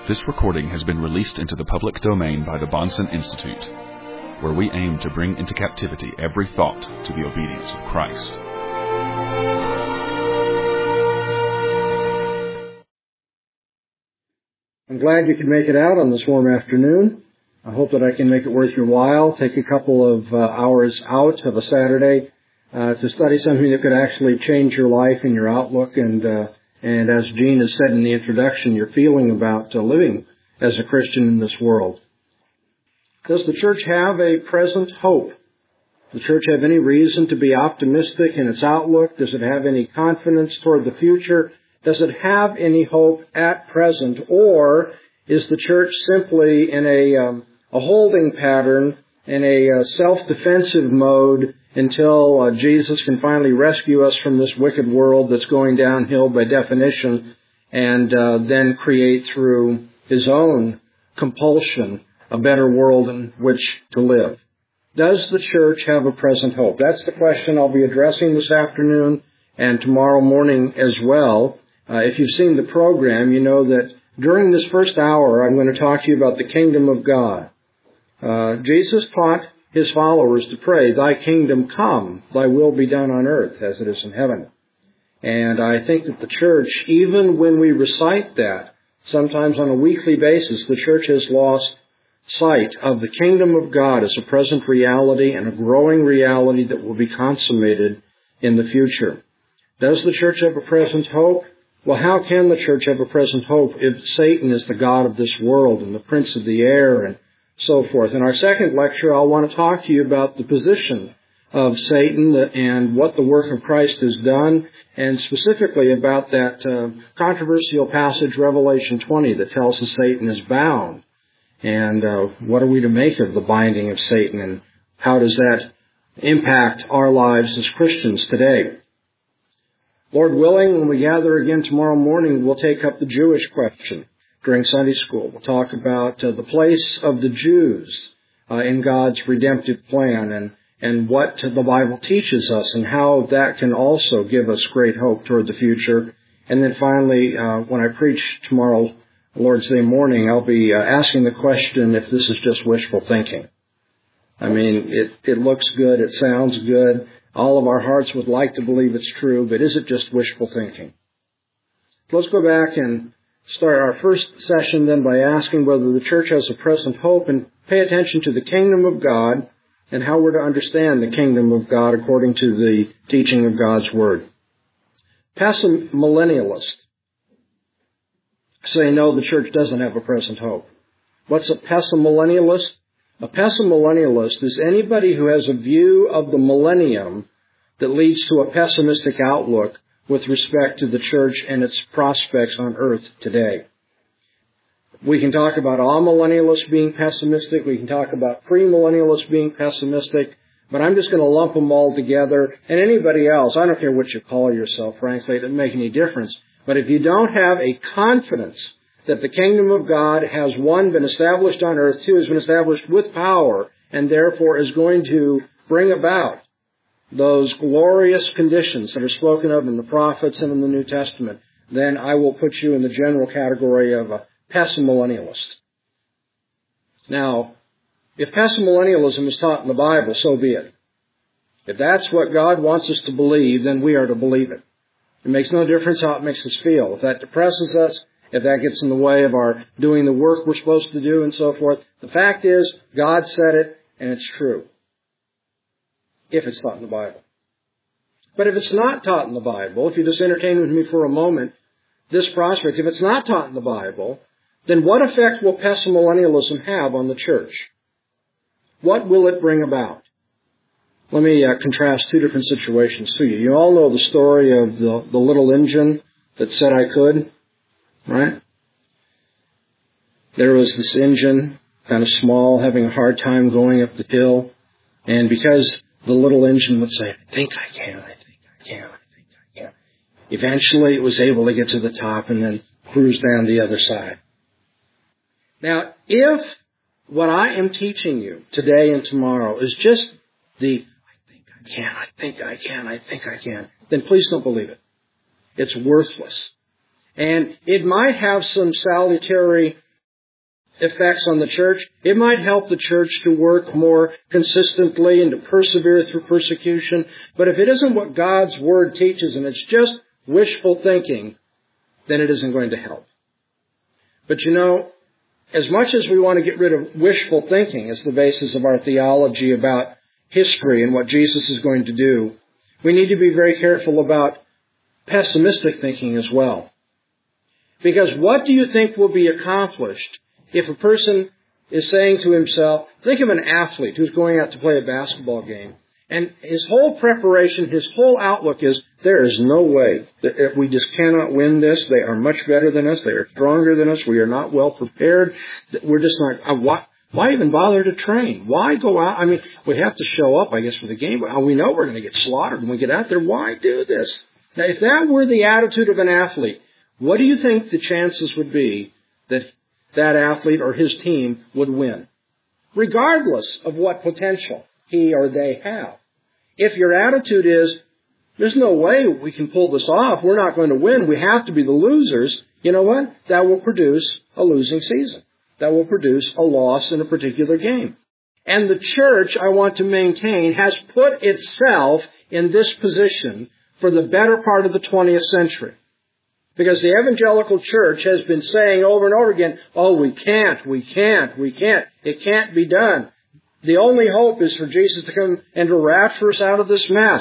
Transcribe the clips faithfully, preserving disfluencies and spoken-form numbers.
This recording has been released into the public domain by the Bahnsen Institute, where we aim to bring into captivity every thought to the obedience of Christ. I'm glad you could make it out on this warm afternoon. I hope that I can make it worth your while. Take a couple of uh, hours out of a Saturday uh, to study something that could actually change your life and your outlook. And uh, and as Gene has said in the introduction, your feeling about uh, living as a Christian in this world. Does the church have a present hope? Does the church have any reason to be optimistic in its outlook? Does it have any confidence toward the future? Does it have any hope at present? Or is the church simply in a, um, a holding pattern, in a uh, self-defensive mode until uh, Jesus can finally rescue us from this wicked world that's going downhill by definition, and uh, then create through His own compulsion a better world in which to live? Does the church have a present hope? That's the question I'll be addressing this afternoon and tomorrow morning as well. Uh, if you've seen the program, you know that during this first hour, I'm going to talk to you about the kingdom of God. Uh, Jesus taught His followers to pray, "Thy kingdom come, Thy will be done on earth as it is in heaven." And I think that the church, even when we recite that, sometimes on a weekly basis, the church has lost sight of the kingdom of God as a present reality and a growing reality that will be consummated in the future. Does the church have a present hope? Well, how can the church have a present hope if Satan is the god of this world and the prince of the air and so forth? In our second lecture, I'll want to talk to you about the position of Satan and what the work of Christ has done, and specifically about that uh, controversial passage, Revelation twenty, that tells us Satan is bound. And uh, what are we to make of the binding of Satan, and how does that impact our lives as Christians today? Lord willing, when we gather again tomorrow morning, we'll take up the Jewish question during Sunday school. We'll talk about uh, the place of the Jews uh, in God's redemptive plan, and, and what the Bible teaches us, and how that can also give us great hope toward the future. And then finally, uh, when I preach tomorrow, Lord's Day morning, I'll be uh, asking the question if this is just wishful thinking. I mean, it, it looks good, it sounds good. All of our hearts would like to believe it's true, but is it just wishful thinking? Let's go back and start our first session then by asking whether the church has a present hope, and pay attention to the kingdom of God and how we're to understand the kingdom of God according to the teaching of God's Word. Pessimillennialists say no, the church doesn't have a present hope. What's a pessimillennialist? A pessimillennialist is anybody who has a view of the millennium that leads to a pessimistic outlook with respect to the church and its prospects on earth today. We can talk about amillennialists being pessimistic. We can talk about premillennialists being pessimistic. But I'm just going to lump them all together. And anybody else, I don't care what you call yourself, frankly, it doesn't make any difference. But if you don't have a confidence that the kingdom of God has, one, been established on earth, two, has been established with power, and therefore is going to bring about those glorious conditions that are spoken of in the prophets and in the New Testament, then I will put you in the general category of a pessimillennialist. Now, if pessimillennialism is taught in the Bible, so be it. If that's what God wants us to believe, then we are to believe it. It makes no difference how it makes us feel. If that depresses us, if that gets in the way of our doing the work we're supposed to do and so forth, the fact is, God said it, and it's true. If it's taught in the Bible. But if it's not taught in the Bible, if you just entertain with me for a moment this prospect, if it's not taught in the Bible, then what effect will pessimillennialism have on the church? What will it bring about? Let me uh, contrast two different situations to you. You all know the story of the, the little engine that said I could, right? There was this engine, kind of small, having a hard time going up the hill. And because the little engine would say, I think I can, I think I can, I think I can, eventually it was able to get to the top and then cruise down the other side. Now, if what I am teaching you today and tomorrow is just the I think I can, I think I can, I think I can, then please don't believe it. It's worthless. And it might have some salutary effects on the church. It might help the church to work more consistently and to persevere through persecution. But if it isn't what God's Word teaches and it's just wishful thinking, then it isn't going to help. But you know, as much as we want to get rid of wishful thinking as the basis of our theology about history and what Jesus is going to do, we need to be very careful about pessimistic thinking as well. Because what do you think will be accomplished if a person is saying to himself, think of an athlete who's going out to play a basketball game, and his whole preparation, his whole outlook is, there is no way that we just cannot win this. They are much better than us. They are stronger than us. We are not well prepared. We're just not, why, why even bother to train? Why go out? I mean, we have to show up, I guess, for the game, but we know we're going to get slaughtered when we get out there. Why do this? Now, if that were the attitude of an athlete, what do you think the chances would be that that athlete or his team would win, regardless of what potential he or they have? If your attitude is, there's no way we can pull this off, we're not going to win, we have to be the losers, you know what? That will produce a losing season. That will produce a loss in a particular game. And the church, I want to maintain, has put itself in this position for the better part of the twentieth century. Because the evangelical church has been saying over and over again, oh, we can't, we can't, we can't, it can't be done. The only hope is for Jesus to come and to rapture us out of this mess.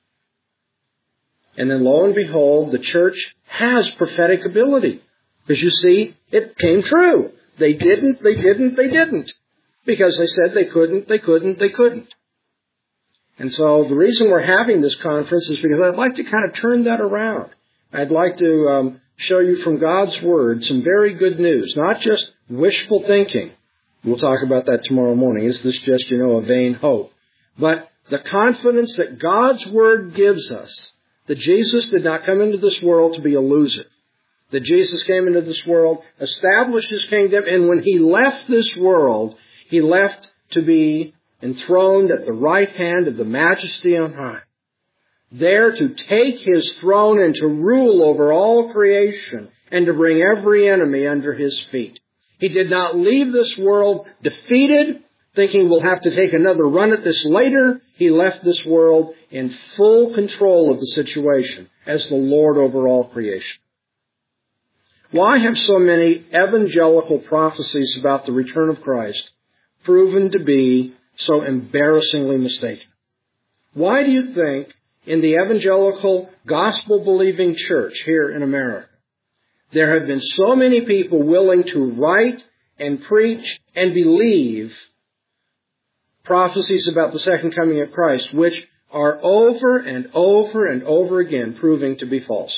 And then lo and behold, the church has prophetic ability. Because you see, it came true. They didn't, they didn't, they didn't. Because they said they couldn't, they couldn't, they couldn't. And so the reason we're having this conference is because I'd like to kind of turn that around. I'd like to um, show you from God's Word some very good news, not just wishful thinking. We'll talk about that tomorrow morning. Is this just, you know, a vain hope? But the confidence that God's Word gives us, that Jesus did not come into this world to be a loser. That Jesus came into this world, established His kingdom, and when He left this world, He left to be enthroned at the right hand of the Majesty on high. There to take His throne and to rule over all creation and to bring every enemy under His feet. He did not leave this world defeated, thinking we'll have to take another run at this later. He left this world in full control of the situation as the Lord over all creation. Why have so many evangelical prophecies about the return of Christ proven to be so embarrassingly mistaken? Why do you think in the evangelical, gospel-believing church here in America, there have been so many people willing to write and preach and believe prophecies about the second coming of Christ, which are over and over and over again proving to be false?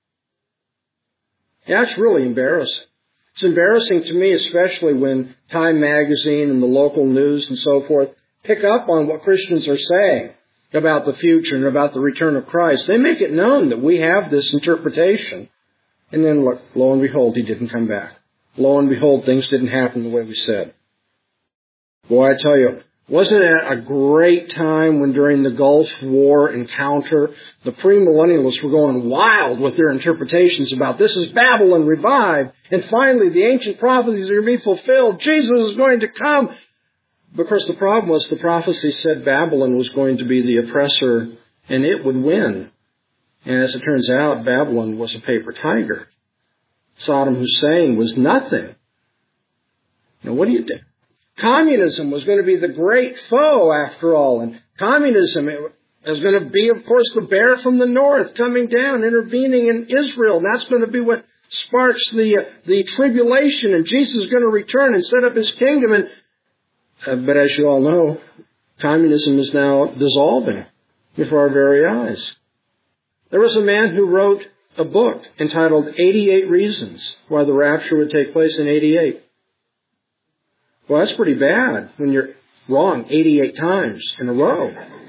Yeah, it's really embarrassing. It's embarrassing to me, especially when Time Magazine and the local news and so forth pick up on what Christians are saying about the future and about the return of Christ. They make it known that we have this interpretation. And then, look, lo and behold, He didn't come back. Lo and behold, things didn't happen the way we said. Boy, I tell you, wasn't it a great time when during the Gulf War encounter, the premillennialists were going wild with their interpretations about this is Babylon revived, and finally the ancient prophecies are going to be fulfilled. Jesus is going to come. Because the problem was the prophecy said Babylon was going to be the oppressor and it would win. And as it turns out, Babylon was a paper tiger. Saddam Hussein was nothing. Now what do you do? Communism was going to be the great foe after all. And communism is going to be, of course, the bear from the north coming down, intervening in Israel. And that's going to be what sparks the, uh, the tribulation. And Jesus is going to return and set up His kingdom. And Uh, but as you all know, communism is now dissolving before our very eyes. There was a man who wrote a book entitled eighty-eight Reasons Why the Rapture Would Take Place in eighty-eight. Well, that's pretty bad when you're wrong eighty-eight times in a row.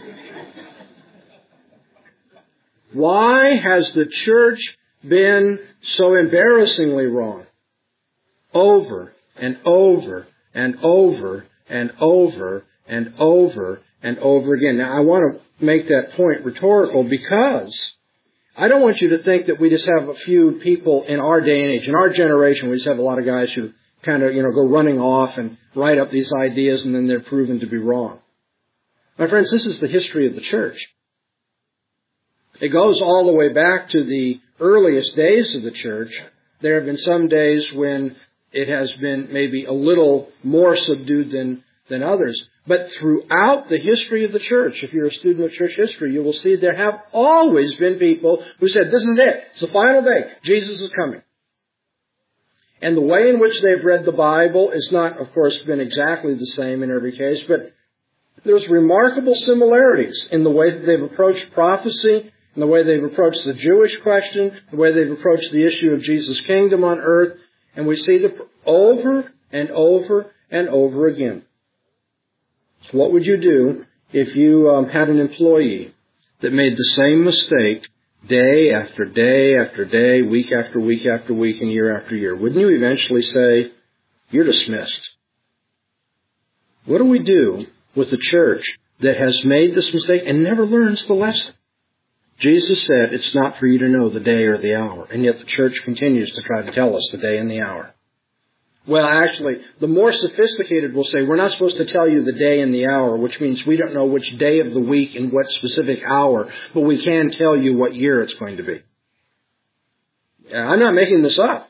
Why has the church been so embarrassingly wrong? Over and over and over and over and over and over again. Now, I want to make that point rhetorical because I don't want you to think that we just have a few people in our day and age, in our generation, we just have a lot of guys who kind of, you know, go running off and write up these ideas and then they're proven to be wrong. My friends, this is the history of the church. It goes all the way back to the earliest days of the church. There have been some days when it has been maybe a little more subdued than, than others. But throughout the history of the church, if you're a student of church history, you will see there have always been people who said, this is it. It's the final day. Jesus is coming. And the way in which they've read the Bible is not, of course, been exactly the same in every case, but there's remarkable similarities in the way that they've approached prophecy, in the way they've approached the Jewish question, the way they've approached the issue of Jesus' kingdom on earth, and we see them over and over and over again. So what would you do if you um, had an employee that made the same mistake day after day after day, week after week after week, and year after year? Wouldn't you eventually say, you're dismissed? What do we do with the church that has made this mistake and never learns the lesson? Jesus said it's not for you to know the day or the hour, and yet the church continues to try to tell us the day and the hour. Well, actually, the more sophisticated will say, we're not supposed to tell you the day and the hour, which means we don't know which day of the week and what specific hour, but we can tell you what year it's going to be. I'm not making this up.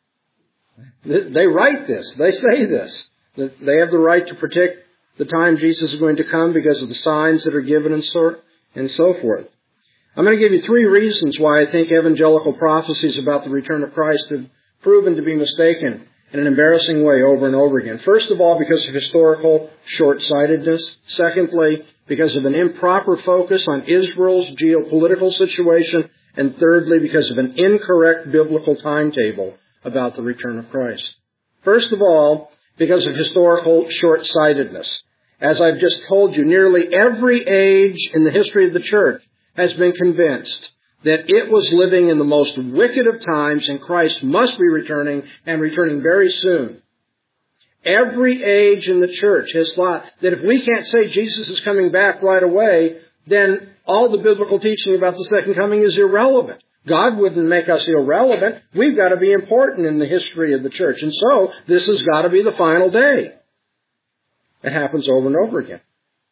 They write this. They say this. They have the right to predict the time Jesus is going to come because of the signs that are given and so, and so forth. I'm going to give you three reasons why I think evangelical prophecies about the return of Christ have proven to be mistaken in an embarrassing way over and over again. First of all, because of historical short-sightedness. Secondly, because of an improper focus on Israel's geopolitical situation. And thirdly, because of an incorrect biblical timetable about the return of Christ. First of all, because of historical short-sightedness. As I've just told you, nearly every age in the history of the church has been convinced that it was living in the most wicked of times and Christ must be returning and returning very soon. Every age in the church has thought that if we can't say Jesus is coming back right away, then all the biblical teaching about the second coming is irrelevant. God wouldn't make us irrelevant. We've got to be important in the history of the church. And so this has got to be the final day. It happens over and over again.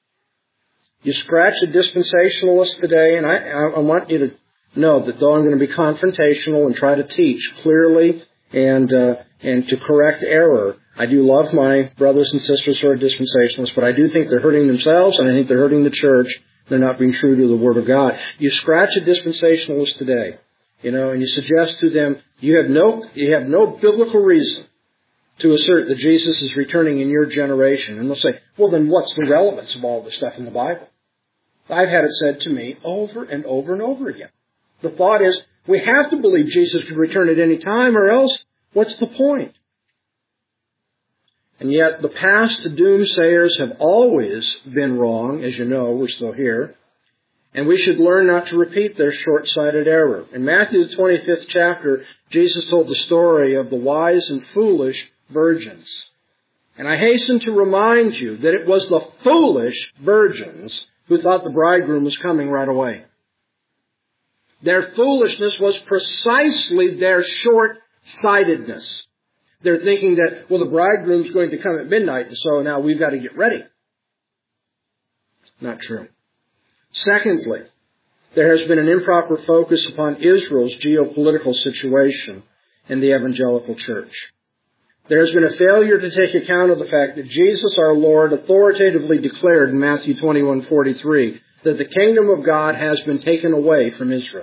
You scratch a dispensationalist today, and I, I want you to know that though I'm going to be confrontational and try to teach clearly and uh, and to correct error, I do love my brothers and sisters who are dispensationalists, but I do think they're hurting themselves, and I think they're hurting the church. They're not being true to the Word of God. You scratch a dispensationalist today, you know, and you suggest to them you have no you have no biblical reason to assert that Jesus is returning in your generation. And they'll say, well, then what's the relevance of all this stuff in the Bible? I've had it said to me over and over and over again. The thought is, we have to believe Jesus could return at any time, or else, what's the point? And yet, the past doomsayers have always been wrong. As you know, we're still here. And we should learn not to repeat their short-sighted error. In Matthew, the twenty-fifth chapter, Jesus told the story of the wise and foolish virgins. And I hasten to remind you that it was the foolish virgins who thought the bridegroom was coming right away. Their foolishness was precisely their short-sightedness. They're thinking that, well, the bridegroom's going to come at midnight, and so now we've got to get ready. Not true. Secondly, there has been an improper focus upon Israel's geopolitical situation in the evangelical church. There has been a failure to take account of the fact that Jesus, our Lord, authoritatively declared in Matthew twenty-one forty-three that the kingdom of God has been taken away from Israel.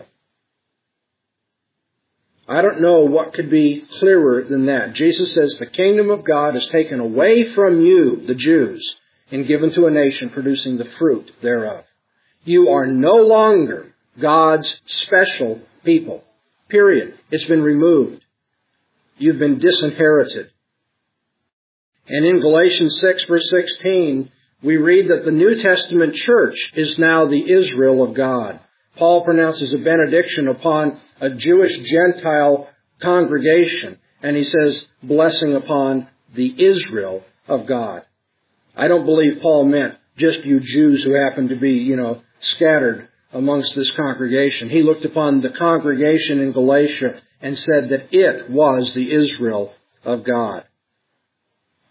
I don't know what could be clearer than that. Jesus says the kingdom of God is taken away from you, the Jews, and given to a nation producing the fruit thereof. You are no longer God's special people. Period. It's been removed. You've been disinherited. And in Galatians six, verse sixteen, we read that the New Testament church is now the Israel of God. Paul pronounces a benediction upon a Jewish Gentile congregation, and he says, blessing upon the Israel of God. I don't believe Paul meant just you Jews who happen to be, you know, scattered amongst this congregation. He looked upon the congregation in Galatia and said that it was the Israel of God.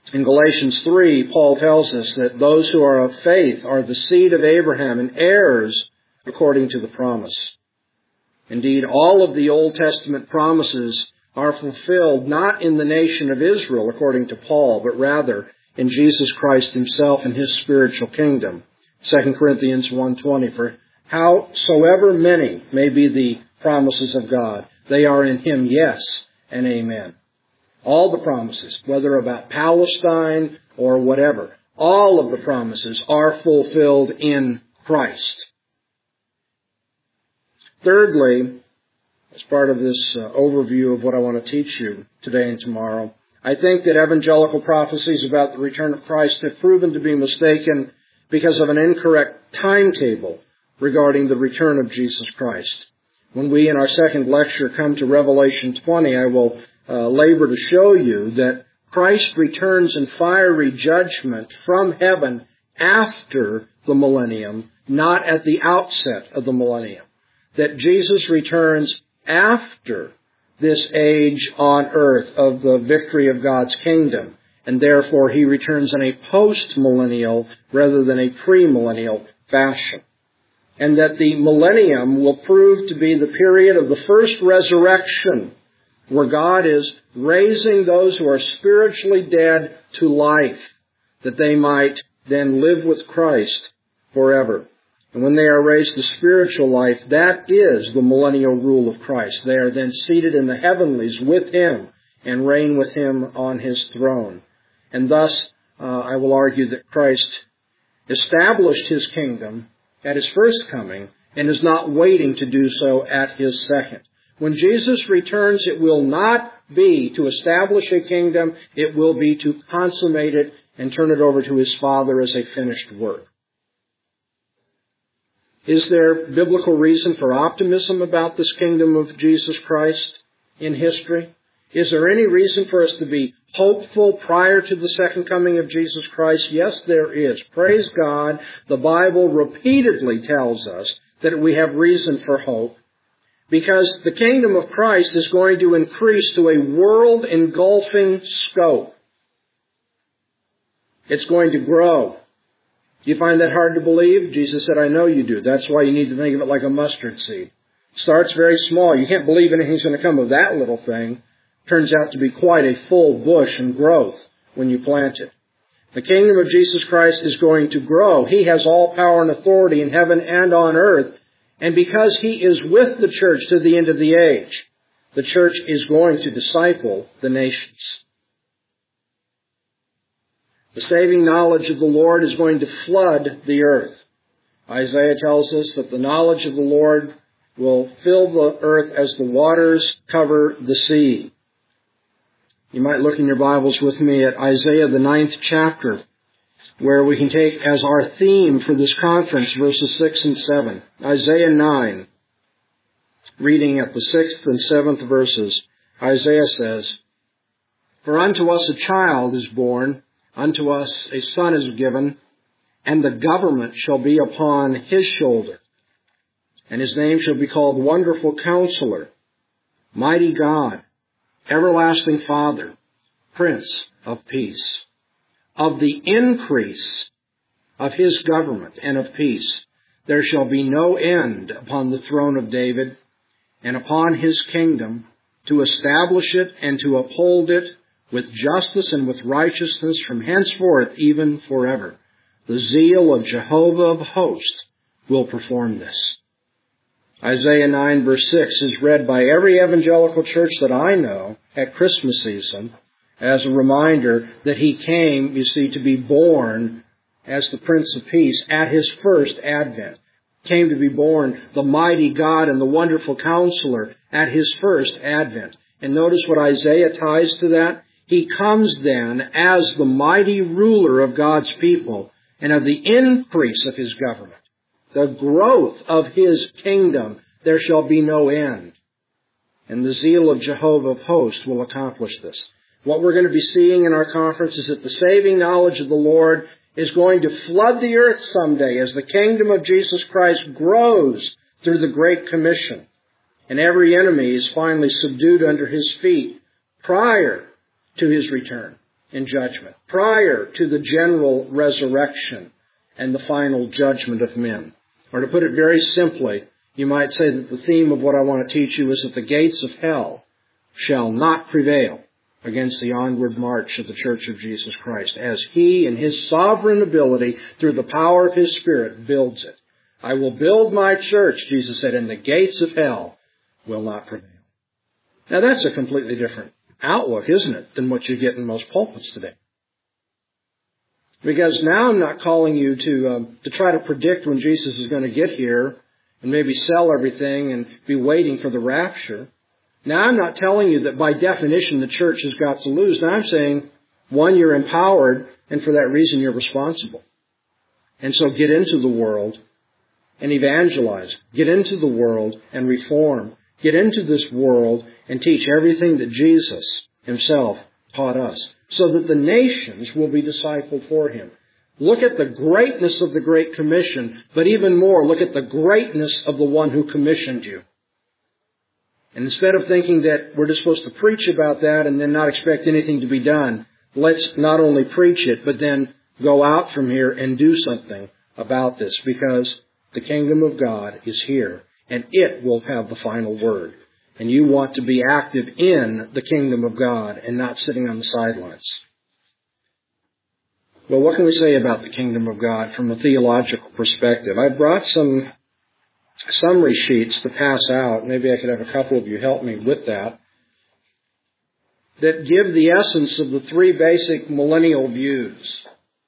In Galatians three, Paul tells us that those who are of faith are the seed of Abraham and heirs according to the promise. Indeed, all of the Old Testament promises are fulfilled not in the nation of Israel, according to Paul, but rather in Jesus Christ himself and his spiritual kingdom. Second Corinthians one twenty, for howsoever many may be the promises of God, they are in him yes and amen. All the promises, whether about Palestine or whatever, all of the promises are fulfilled in Christ. Thirdly, as part of this uh, overview of what I want to teach you today and tomorrow, I think that evangelical prophecies about the return of Christ have proven to be mistaken because of an incorrect timetable regarding the return of Jesus Christ. When we, in our second lecture, come to Revelation twenty, I will uh, labor to show you that Christ returns in fiery judgment from heaven after the millennium, not at the outset of the millennium. That Jesus returns after this age on earth of the victory of God's kingdom, and therefore he returns in a post-millennial rather than a pre-millennial fashion. And that the millennium will prove to be the period of the first resurrection, where God is raising those who are spiritually dead to life, that they might then live with Christ forever. And when they are raised to spiritual life, that is the millennial rule of Christ. They are then seated in the heavenlies with him and reign with him on his throne. And thus, uh, I will argue that Christ established his kingdom at his first coming and is not waiting to do so at his second. When Jesus returns, it will not be to establish a kingdom. It will be to consummate it and turn it over to his Father as a finished work. Is there biblical reason for optimism about this kingdom of Jesus Christ in history? Is there any reason for us to be hopeful prior to the second coming of Jesus Christ? Yes, there is. Praise God. The Bible repeatedly tells us that we have reason for hope, because the kingdom of Christ is going to increase to a world-engulfing scope. It's going to grow. Do you find that hard to believe? Jesus said, I know you do. That's why you need to think of it like a mustard seed. Starts very small. You can't believe anything's going to come of that little thing. Turns out to be quite a full bush and growth when you plant it. The kingdom of Jesus Christ is going to grow. He has all power and authority in heaven and on earth. And because he is with the church to the end of the age, the church is going to disciple the nations. The saving knowledge of the Lord is going to flood the earth. Isaiah tells us that the knowledge of the Lord will fill the earth as the waters cover the sea. You might look in your Bibles with me at Isaiah, the ninth chapter, where we can take as our theme for this conference verses six and seven. Isaiah nine, reading at the sixth and seventh verses, Isaiah says, For unto us a child is born, unto us a son is given, and the government shall be upon his shoulder. And his name shall be called Wonderful Counselor, Mighty God, Everlasting Father, Prince of Peace. Of the increase of his government and of peace, there shall be no end upon the throne of David and upon his kingdom, to establish it and to uphold it with justice and with righteousness from henceforth even forever. The zeal of Jehovah of hosts will perform this. Isaiah nine verse six is read by every evangelical church that I know at Christmas season as a reminder that he came, you see, to be born as the Prince of Peace at his first advent. Came to be born the mighty God and the wonderful Counselor at his first advent. And notice what Isaiah ties to that. He comes then as the mighty ruler of God's people and of the increase of his government, the growth of his kingdom, there shall be no end. And the zeal of Jehovah of hosts will accomplish this. What we're going to be seeing in our conference is that the saving knowledge of the Lord is going to flood the earth someday as the kingdom of Jesus Christ grows through the Great Commission. And every enemy is finally subdued under his feet prior to his return. in judgment, prior to the general resurrection and the final judgment of men. Or to put it very simply, you might say that the theme of what I want to teach you is that the gates of hell shall not prevail against the onward march of the Church of Jesus Christ, as He, in His sovereign ability, through the power of His Spirit, builds it. I will build my church, Jesus said, and the gates of hell will not prevail. Now that's a completely different outlook, isn't it, than what you get in most pulpits today. Because now I'm not calling you to um, to try to predict when Jesus is going to get here and maybe sell everything and be waiting for the rapture. Now I'm not telling you that by definition the church has got to lose. Now I'm saying, one, you're empowered, and for that reason you're responsible. And so get into the world and evangelize. Get into the world and reform. Get into this world and teach everything that Jesus Himself taught us, so that the nations will be discipled for Him. Look at the greatness of the Great Commission, but even more, look at the greatness of the one who commissioned you. And instead of thinking that we're just supposed to preach about that and then not expect anything to be done, let's not only preach it, but then go out from here and do something about this, because the kingdom of God is here, and it will have the final word. And you want to be active in the kingdom of God and not sitting on the sidelines. Well, what can we say about the kingdom of God from a theological perspective? I brought some summary sheets to pass out. Maybe I could have a couple of you help me with that. That give the essence of the three basic millennial views.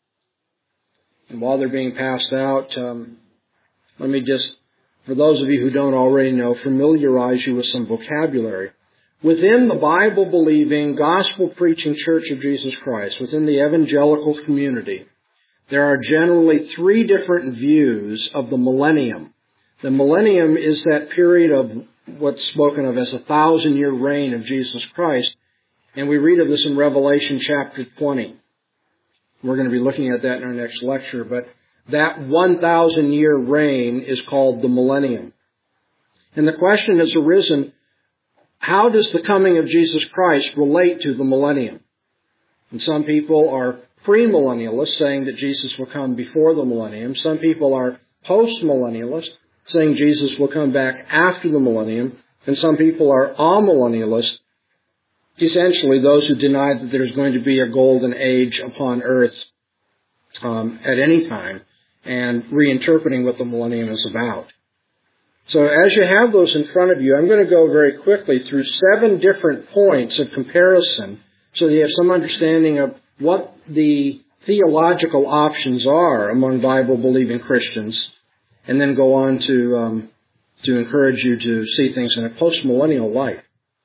And while they're being passed out, um, let me just, for those of you who don't already know, familiarize you with some vocabulary. Within the Bible-believing, gospel-preaching Church of Jesus Christ, within the evangelical community, there are generally three different views of the millennium. The millennium is that period of what's spoken of as a thousand-year reign of Jesus Christ, and we read of this in Revelation chapter twenty. We're going to be looking at that in our next lecture, but that one thousand year reign is called the millennium. And the question has arisen, how does the coming of Jesus Christ relate to the millennium? And some people are premillennialists, saying that Jesus will come before the millennium. Some people are postmillennialists, saying Jesus will come back after the millennium. And some people are amillennialists, essentially those who deny that there's going to be a golden age upon earth um, at any time, and reinterpreting what the millennium is about. So as you have those in front of you, I'm going to go very quickly through seven different points of comparison so that you have some understanding of what the theological options are among Bible-believing Christians, and then go on to um, to encourage you to see things in a post-millennial light.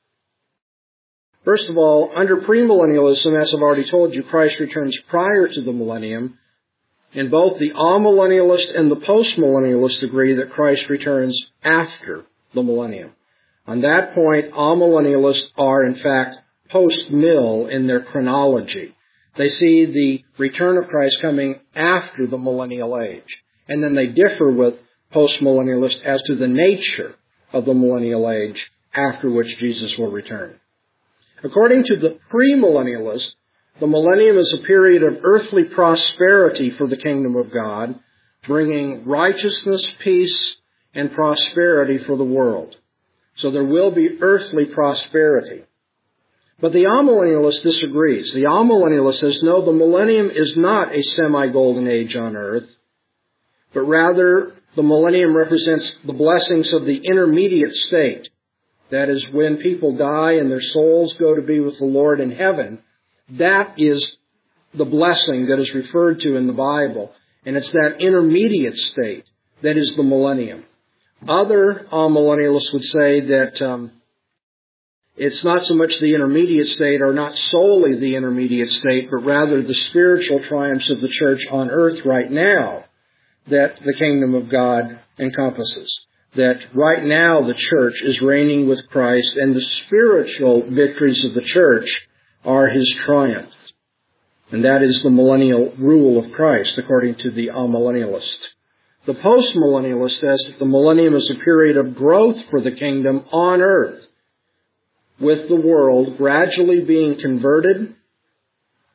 First of all, under premillennialism, as I've already told you, Christ returns prior to the millennium. And both the amillennialist and the postmillennialist agree that Christ returns after the millennium. On that point, amillennialists are, in fact, post-mill in their chronology. They see the return of Christ coming after the millennial age. And then they differ with postmillennialists as to the nature of the millennial age after which Jesus will return. According to the premillennialists, the millennium is a period of earthly prosperity for the kingdom of God, bringing righteousness, peace, and prosperity for the world. So there will be earthly prosperity. But the amillennialist disagrees. The amillennialist says, no, the millennium is not a semi-golden age on earth, but rather the millennium represents the blessings of the intermediate state. That is, when people die and their souls go to be with the Lord in heaven, that is the blessing that is referred to in the Bible. And it's that intermediate state that is the millennium. Other amillennialists would say that um, it's not so much the intermediate state, or not solely the intermediate state, but rather the spiritual triumphs of the church on earth right now that the kingdom of God encompasses. That right now the church is reigning with Christ, and the spiritual victories of the church are His triumph. And that is the millennial rule of Christ, according to the amillennialist. The postmillennialist says that the millennium is a period of growth for the kingdom on earth, with the world gradually being converted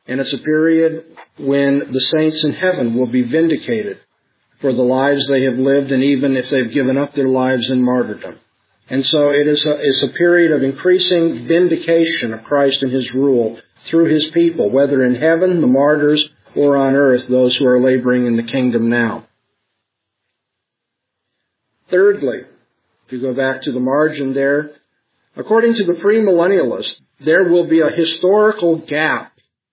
And it's a period when the saints in heaven will be vindicated for the lives they have lived, and even if they've given up their lives in martyrdom. And so it is a, it's a period of increasing vindication of Christ and His rule through His people, whether in heaven, the martyrs, or on earth, those who are laboring in the kingdom now. Thirdly, if you go back to the margin there, according to the premillennialists, there will be a historical gap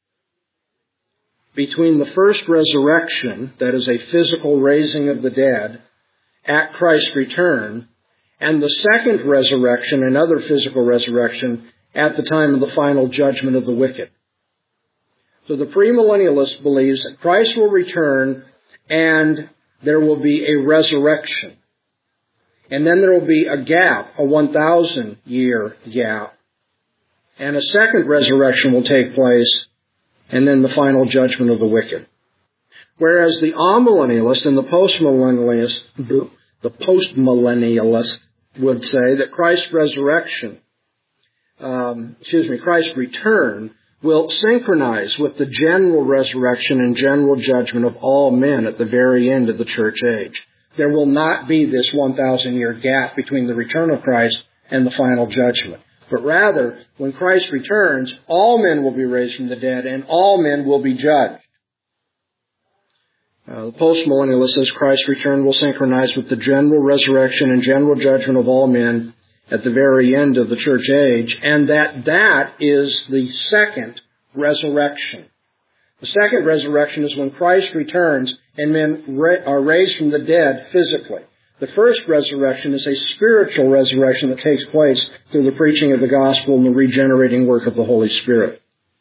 between the first resurrection, that is a physical raising of the dead, at Christ's return, and the second resurrection, another physical resurrection, at the time of the final judgment of the wicked. So the premillennialist believes that Christ will return and there will be a resurrection. And then there will be a gap, a one thousand year gap. And a second resurrection will take place, and then the final judgment of the wicked. Whereas the amillennialist and the postmillennialist, the postmillennialist would say that Christ's resurrection, um, excuse me, Christ's return will synchronize with the general resurrection and general judgment of all men at the very end of the church age. There will not be this one thousand year gap between the return of Christ and the final judgment. But rather, when Christ returns, all men will be raised from the dead and all men will be judged. Uh, the postmillennialist says Christ's return will synchronize with the general resurrection and general judgment of all men at the very end of the church age, and that that is the second resurrection. The second resurrection is when Christ returns and men ra- are raised from the dead physically. The first resurrection is a spiritual resurrection that takes place through the preaching of the gospel and the regenerating work of the Holy Spirit.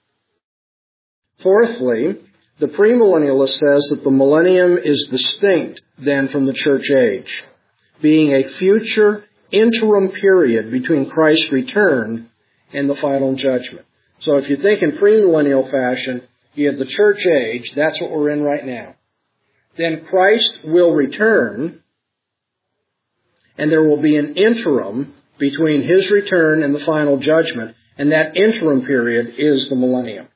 Fourthly, the premillennialist says that the millennium is distinct then from the church age, being a future interim period between Christ's return and the final judgment. So if you think in premillennial fashion, you have the church age, that's what we're in right now. Then Christ will return, and there will be an interim between His return and the final judgment, and that interim period is the millennium.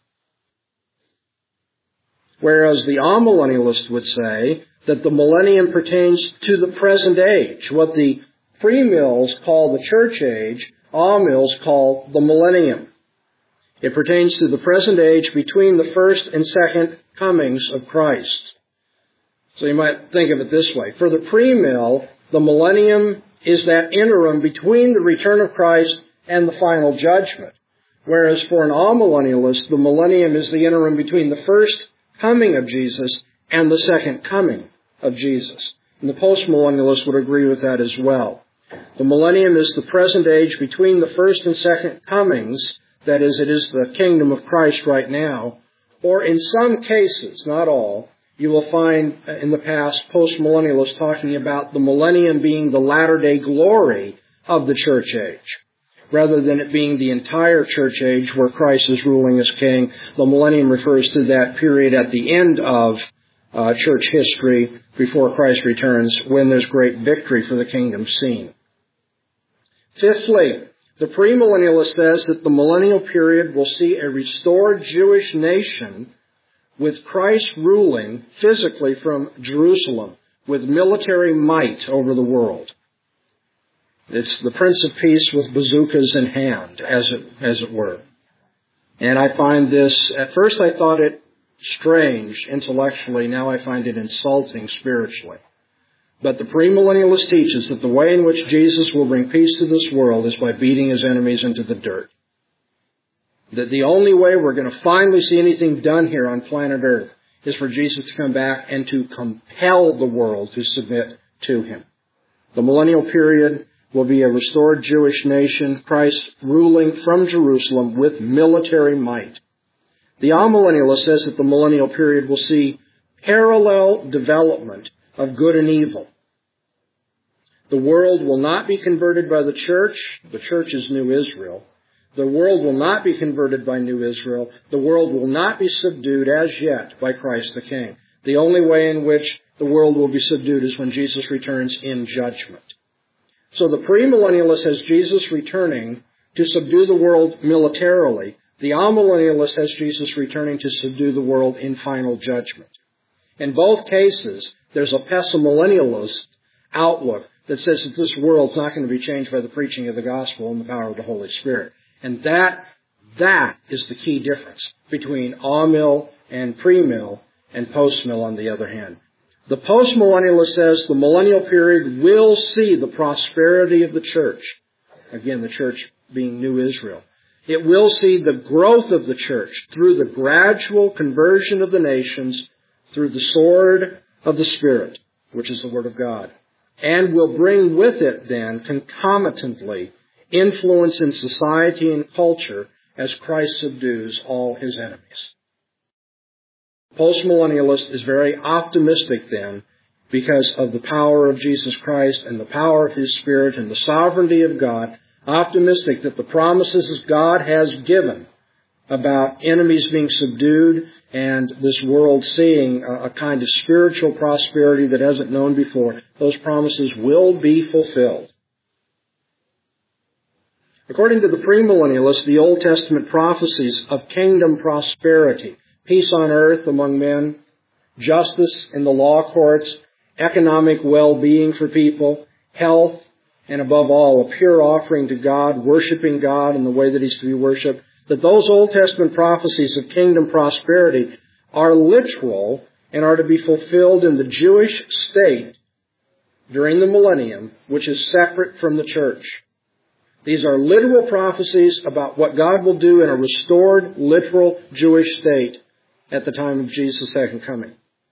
Whereas the amillennialist would say that the millennium pertains to the present age. What the premills call the church age, amills call the millennium. It pertains to the present age between the first and second comings of Christ. So you might think of it this way. For the premill, the millennium is that interim between the return of Christ and the final judgment. Whereas for an amillennialist, the millennium is the interim between the first coming of Jesus and the second coming of Jesus. And the postmillennialist would agree with that as well. The millennium is the present age between the first and second comings. That is, it is the kingdom of Christ right now. Or in some cases, not all, you will find in the past postmillennialists talking about the millennium being the latter-day glory of the church age. Rather than it being the entire church age where Christ is ruling as king, the millennium refers to that period at the end of uh, church history before Christ returns, when there's great victory for the kingdom scene. Fifthly, the premillennialist says that the millennial period will see a restored Jewish nation with Christ ruling physically from Jerusalem with military might over the world. It's the Prince of Peace with bazookas in hand, as it, as it were. And I find this, at first I thought it strange intellectually, now I find it insulting spiritually. But the premillennialist teaches that the way in which Jesus will bring peace to this world is by beating His enemies into the dirt. That the only way we're going to finally see anything done here on planet Earth is for Jesus to come back and to compel the world to submit to Him. The millennial period will be a restored Jewish nation, Christ ruling from Jerusalem with military might. The amillennialist says that the millennial period will see parallel development of good and evil. The world will not be converted by the church. The church is New Israel. The world will not be converted by New Israel. The world will not be subdued as yet by Christ the King. The only way in which the world will be subdued is when Jesus returns in judgment. So the premillennialist has Jesus returning to subdue the world militarily. The amillennialist has Jesus returning to subdue the world in final judgment. In both cases, there's a pessimillennialist outlook that says that this world's not going to be changed by the preaching of the gospel and the power of the Holy Spirit. And that, that is the key difference between amill and premill and postmill on the other hand. The postmillennialist says the millennial period will see the prosperity of the church. Again, the church being New Israel. It will see the growth of the church through the gradual conversion of the nations through the sword of the Spirit, which is the Word of God, and will bring with it then concomitantly influence in society and culture as Christ subdues all his enemies. Postmillennialist is very optimistic then because of the power of Jesus Christ and the power of his Spirit and the sovereignty of God, optimistic that the promises God has given about enemies being subdued and this world seeing a, a kind of spiritual prosperity that hasn't known before, those promises will be fulfilled. According to the premillennialists, the Old Testament prophecies of kingdom prosperity, peace on earth among men, justice in the law courts, economic well-being for people, health, and above all, a pure offering to God, worshiping God in the way that he's to be worshipped, that those Old Testament prophecies of kingdom prosperity are literal and are to be fulfilled in the Jewish state during the millennium, which is separate from the church. These are literal prophecies about what God will do in a restored, literal Jewish state at the time of Jesus' second coming.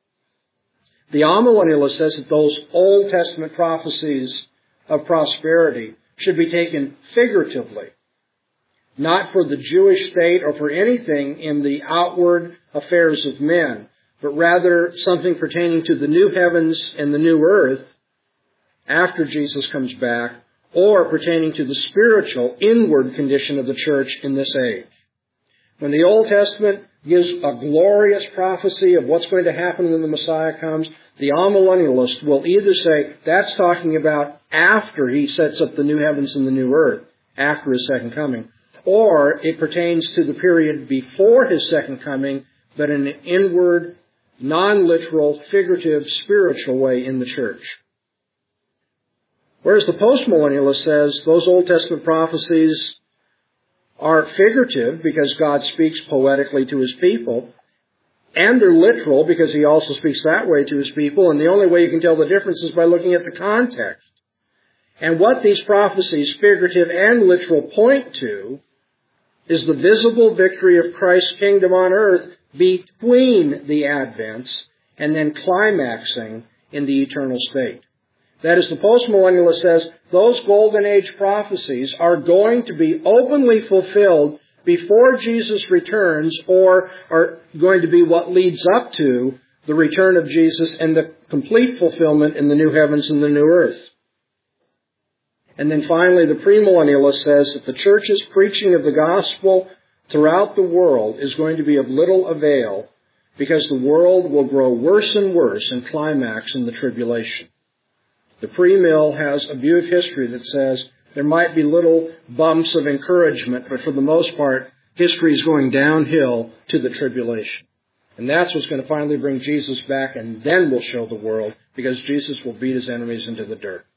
The amillennialist says that those Old Testament prophecies of prosperity should be taken figuratively, not for the Jewish state or for anything in the outward affairs of men, but rather something pertaining to the new heavens and the new earth after Jesus comes back, or pertaining to the spiritual, inward condition of the church in this age. When the Old Testament gives a glorious prophecy of what's going to happen when the Messiah comes, the amillennialist will either say that's talking about after he sets up the new heavens and the new earth, after his second coming, or it pertains to the period before his second coming, but in an inward, non-literal, figurative, spiritual way in the church. Whereas the postmillennialist says those Old Testament prophecies are figurative because God speaks poetically to his people, and they're literal because he also speaks that way to his people, and the only way you can tell the difference is by looking at the context. And what these prophecies, figurative and literal, point to is the visible victory of Christ's kingdom on earth between the advents and then climaxing in the eternal state. That is, the postmillennialist says those golden age prophecies are going to be openly fulfilled before Jesus returns, or are going to be what leads up to the return of Jesus and the complete fulfillment in the new heavens and the new earth. And then finally, the premillennialist says that the church's preaching of the gospel throughout the world is going to be of little avail because the world will grow worse and worse and climax in the tribulation. The pre-mill has a view of history that says there might be little bumps of encouragement, but for the most part, history is going downhill to the tribulation. And that's what's going to finally bring Jesus back, and then we'll show the world, because Jesus will beat his enemies into the dirt.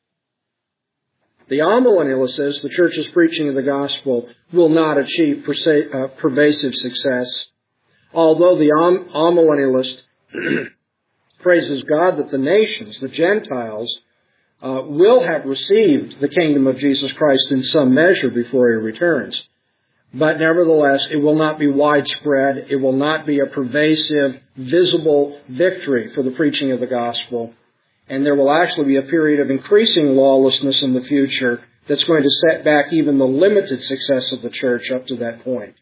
The amillennialist says the church's preaching of the gospel will not achieve pervasive success, although the amillennialist praises God that the nations, the Gentiles, uh, will have received the kingdom of Jesus Christ in some measure before he returns. But nevertheless, it will not be widespread. It will not be a pervasive, visible victory for the preaching of the gospel. And there will actually be a period of increasing lawlessness in the future that's going to set back even the limited success of the church up to that point.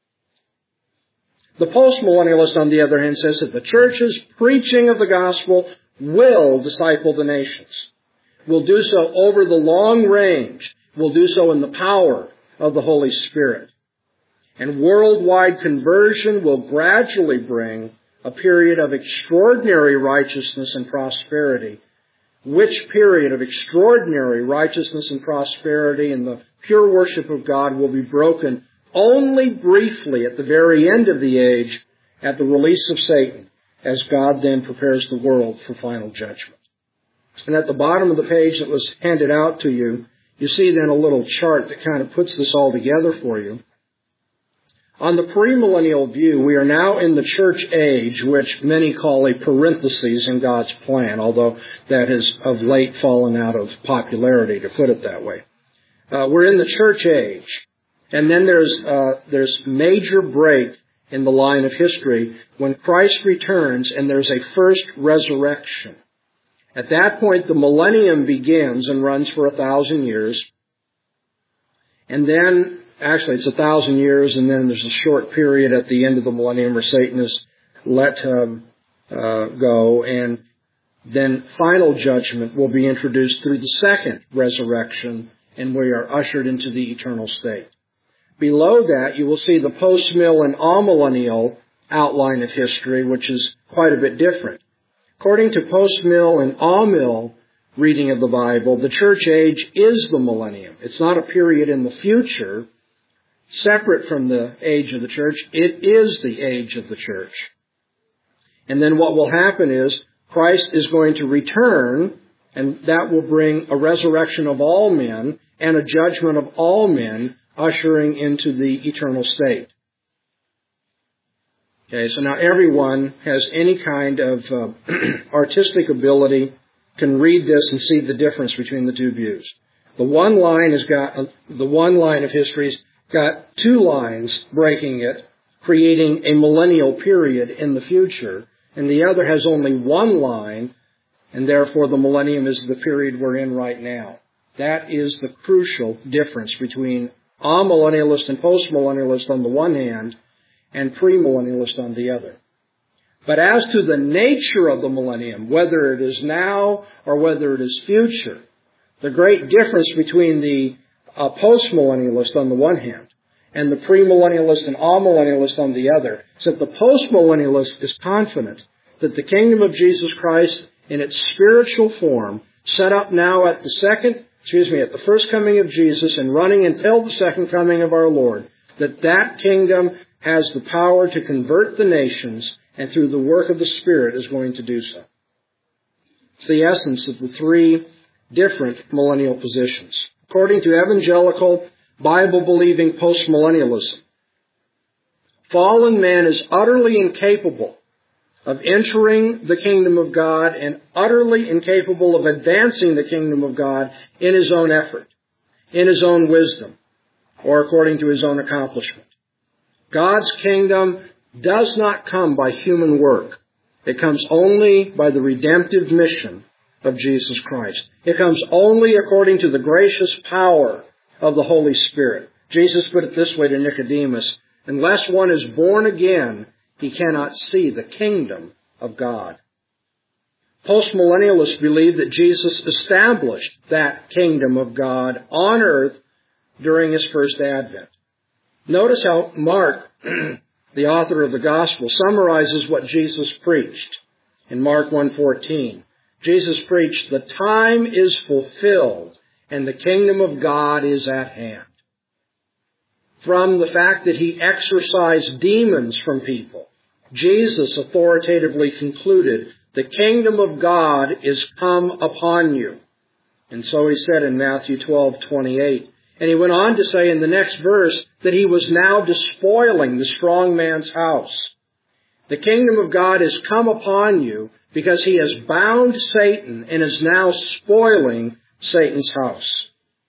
The postmillennialist, on the other hand, says that the church's preaching of the gospel will disciple the nations, will do so over the long range, will do so in the power of the Holy Spirit. And worldwide conversion will gradually bring a period of extraordinary righteousness and prosperity, which period of extraordinary righteousness and prosperity and the pure worship of God will be broken only briefly at the very end of the age, at the release of Satan, as God then prepares the world for final judgment. And at the bottom of the page that was handed out to you, you see then a little chart that kind of puts this all together for you. On the premillennial view, we are now in the church age, which many call a parenthesis in God's plan, although that has of late fallen out of popularity, to put it that way. Uh, we're in the church age. And then there's uh, there's major break in the line of history when Christ returns and there's a first resurrection. At that point, the millennium begins and runs for a thousand years. And then, actually, it's a thousand years, and then there's a short period at the end of the millennium where Satan is let um, uh, go. And then final judgment will be introduced through the second resurrection, and we are ushered into the eternal state. Below that, you will see the post-mill and amillennial outline of history, which is quite a bit different. According to post-mill and amill reading of the Bible, the church age is the millennium. It's not a period in the future, separate from the age of the church. It is the age of the church. And then what will happen is Christ is going to return, and that will bring a resurrection of all men and a judgment of all men, ushering into the eternal state. Okay, so now everyone has any kind of uh, artistic ability, can read this and see the difference between the two views. The one line has got, uh, the one line of history's got two lines breaking it, creating a millennial period in the future, and the other has only one line, and therefore the millennium is the period we're in right now. That is the crucial difference between amillennialist and postmillennialist on the one hand, and premillennialist on the other. But as to the nature of the millennium, whether it is now or whether it is future, the great difference between the uh, postmillennialist on the one hand and the premillennialist and amillennialist on the other is that the postmillennialist is confident that the kingdom of Jesus Christ in its spiritual form, set up now at the second, excuse me, at the first coming of Jesus and running until the second coming of our Lord, that that kingdom has the power to convert the nations, and through the work of the Spirit is going to do so. It's the essence of the three different millennial positions. According to evangelical, Bible-believing postmillennialism, fallen man is utterly incapable of entering the kingdom of God and utterly incapable of advancing the kingdom of God in his own effort, in his own wisdom, or according to his own accomplishment. God's kingdom does not come by human work. It comes only by the redemptive mission of Jesus Christ. It comes only according to the gracious power of the Holy Spirit. Jesus put it this way to Nicodemus, unless one is born again, he cannot see the kingdom of God. Postmillennialists believe that Jesus established that kingdom of God on earth during his first advent. Notice how Mark, the author of the gospel, summarizes what Jesus preached in Mark one fourteen. Jesus preached, "The time is fulfilled and the kingdom of God is at hand." From the fact that he exorcised demons from people, Jesus authoritatively concluded, "The kingdom of God is come upon you." And so he said in Matthew twelve twenty-eight. And he went on to say in the next verse that he was now despoiling the strong man's house. The kingdom of God has come upon you because he has bound Satan and is now spoiling Satan's house.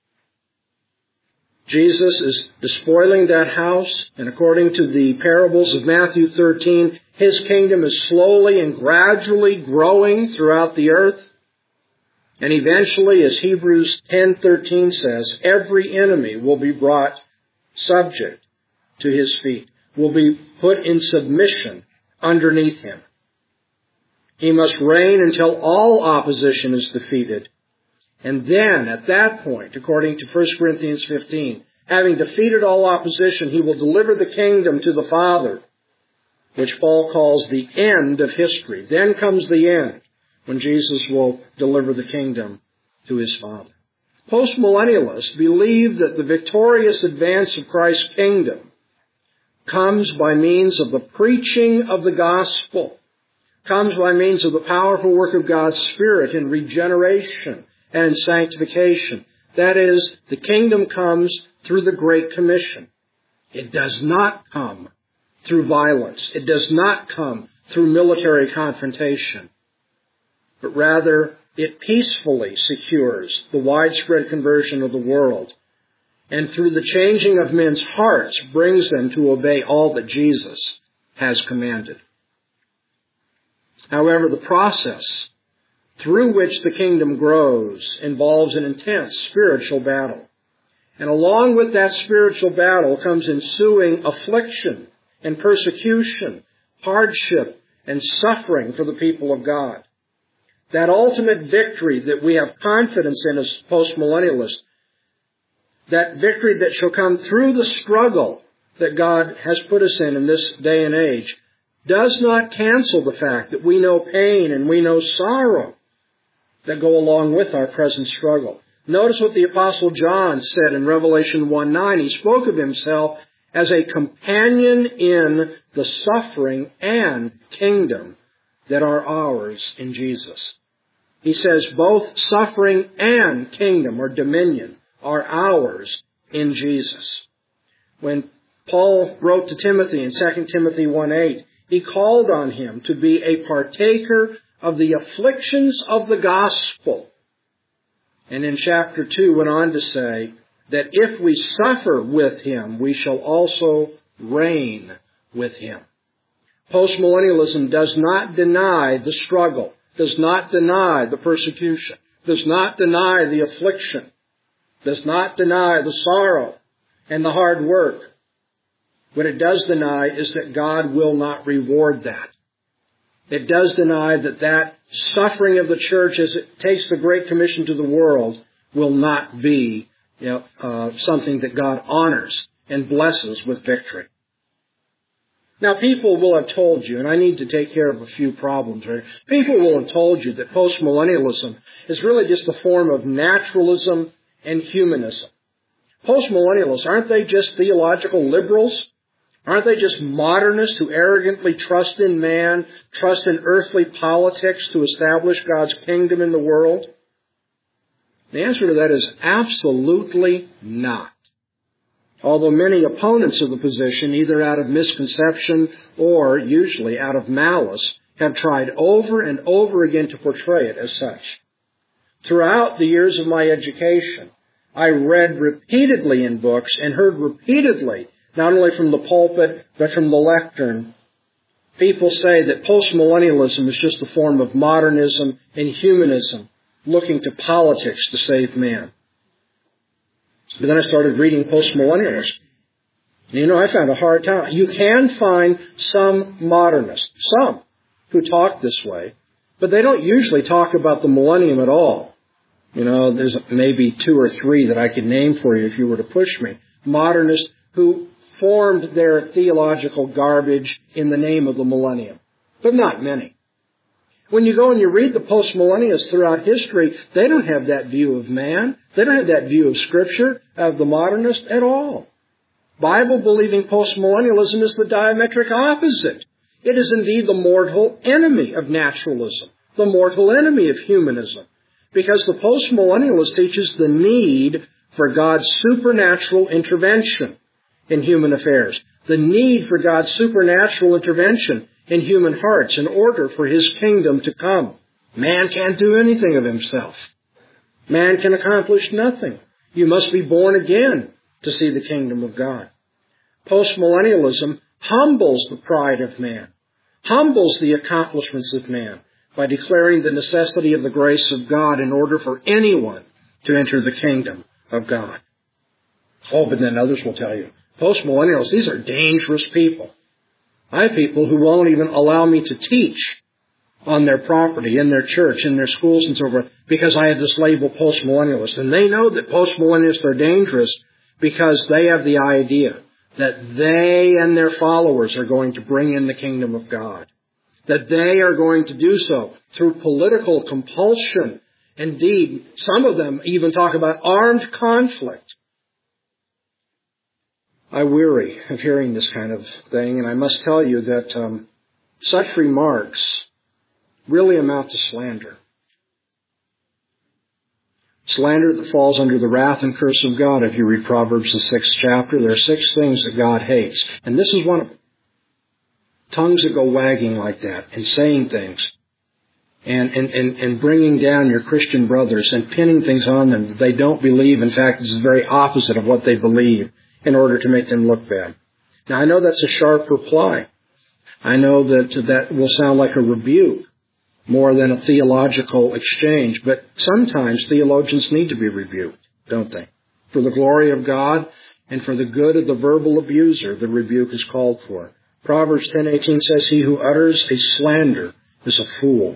Jesus is despoiling that house, and according to the parables of Matthew thirteen, his kingdom is slowly and gradually growing throughout the earth. And eventually, as Hebrews ten thirteen says, every enemy will be brought subject to his feet, will be put in submission underneath him. He must reign until all opposition is defeated. And then, at that point, according to First Corinthians fifteen, having defeated all opposition, he will deliver the kingdom to the Father, which Paul calls the end of history. Then comes the end, when Jesus will deliver the kingdom to his Father. Postmillennialists believe that the victorious advance of Christ's kingdom comes by means of the preaching of the gospel, comes by means of the powerful work of God's Spirit in regeneration and in sanctification. That is, the kingdom comes through the Great Commission. It does not come through violence. It does not come through military confrontation. But rather, it peacefully secures the widespread conversion of the world, and through the changing of men's hearts brings them to obey all that Jesus has commanded. However, the process through which the kingdom grows involves an intense spiritual battle. And along with that spiritual battle comes ensuing affliction and persecution, hardship and suffering for the people of God. That ultimate victory that we have confidence in as postmillennialists, that victory that shall come through the struggle that God has put us in in this day and age, does not cancel the fact that we know pain and we know sorrow that go along with our present struggle. Notice what the Apostle John said in Revelation one nine. He spoke of himself as a companion in the suffering and kingdom that are ours in Jesus. He says both suffering and kingdom or dominion are ours in Jesus. When Paul wrote to Timothy in Second Timothy one eight, he called on him to be a partaker of the afflictions of the gospel. And in chapter two went on to say that if we suffer with him, we shall also reign with him. Postmillennialism does not deny the struggle, does not deny the persecution, does not deny the affliction, does not deny the sorrow and the hard work. What it does deny is that God will not reward that. It does deny that that suffering of the church as it takes the Great Commission to the world will not be, you know, uh, something that God honors and blesses with victory. Now, people will have told you, and I need to take care of a few problems, right? People will have told you that postmillennialism is really just a form of naturalism and humanism. Postmillennialists, aren't they just theological liberals? Aren't they just modernists who arrogantly trust in man, trust in earthly politics to establish God's kingdom in the world? The answer to that is absolutely not. Although many opponents of the position, either out of misconception or usually out of malice, have tried over and over again to portray it as such. Throughout the years of my education, I read repeatedly in books and heard repeatedly, not only from the pulpit, but from the lectern, people say that postmillennialism is just a form of modernism and humanism, looking to politics to save man. But then I started reading postmillennialists. And you know, I found a hard time. You can find some modernists, some, who talk this way, but they don't usually talk about the millennium at all. You know, there's maybe two or three that I could name for you if you were to push me. Modernists who formed their theological garbage in the name of the millennium, but not many. When you go and you read the postmillennialists throughout history, they don't have that view of man. They don't have that view of Scripture, of the modernist at all. Bible-believing postmillennialism is the diametric opposite. It is indeed the mortal enemy of naturalism, the mortal enemy of humanism, because the postmillennialist teaches the need for God's supernatural intervention in human affairs, the need for God's supernatural intervention in human hearts in order for His kingdom to come. Man can't do anything of himself. Man can accomplish nothing. You must be born again to see the kingdom of God. Postmillennialism humbles the pride of man, humbles the accomplishments of man by declaring the necessity of the grace of God in order for anyone to enter the kingdom of God. Oh, but then others will tell you, postmillennials, these are dangerous people. I have people who won't even allow me to teach on their property, in their church, in their schools and so forth, because I have this label postmillennialist. And they know that postmillennialists are dangerous because they have the idea that they and their followers are going to bring in the kingdom of God, that they are going to do so through political compulsion. Indeed, some of them even talk about armed conflict. I weary of hearing this kind of thing, and I must tell you that um, such remarks really amount to slander. Slander that falls under the wrath and curse of God. If you read Proverbs, the sixth chapter, there are six things that God hates. And this is one of them. Tongues that go wagging like that and saying things and, and, and, and bringing down your Christian brothers and pinning things on them that they don't believe. In fact, it's the very opposite of what they believe in order to make them look bad. Now, I know that's a sharp reply. I know that that will sound like a rebuke more than a theological exchange, but sometimes theologians need to be rebuked, don't they? For the glory of God and for the good of the verbal abuser, the rebuke is called for. Proverbs ten eighteen says, he who utters a slander is a fool.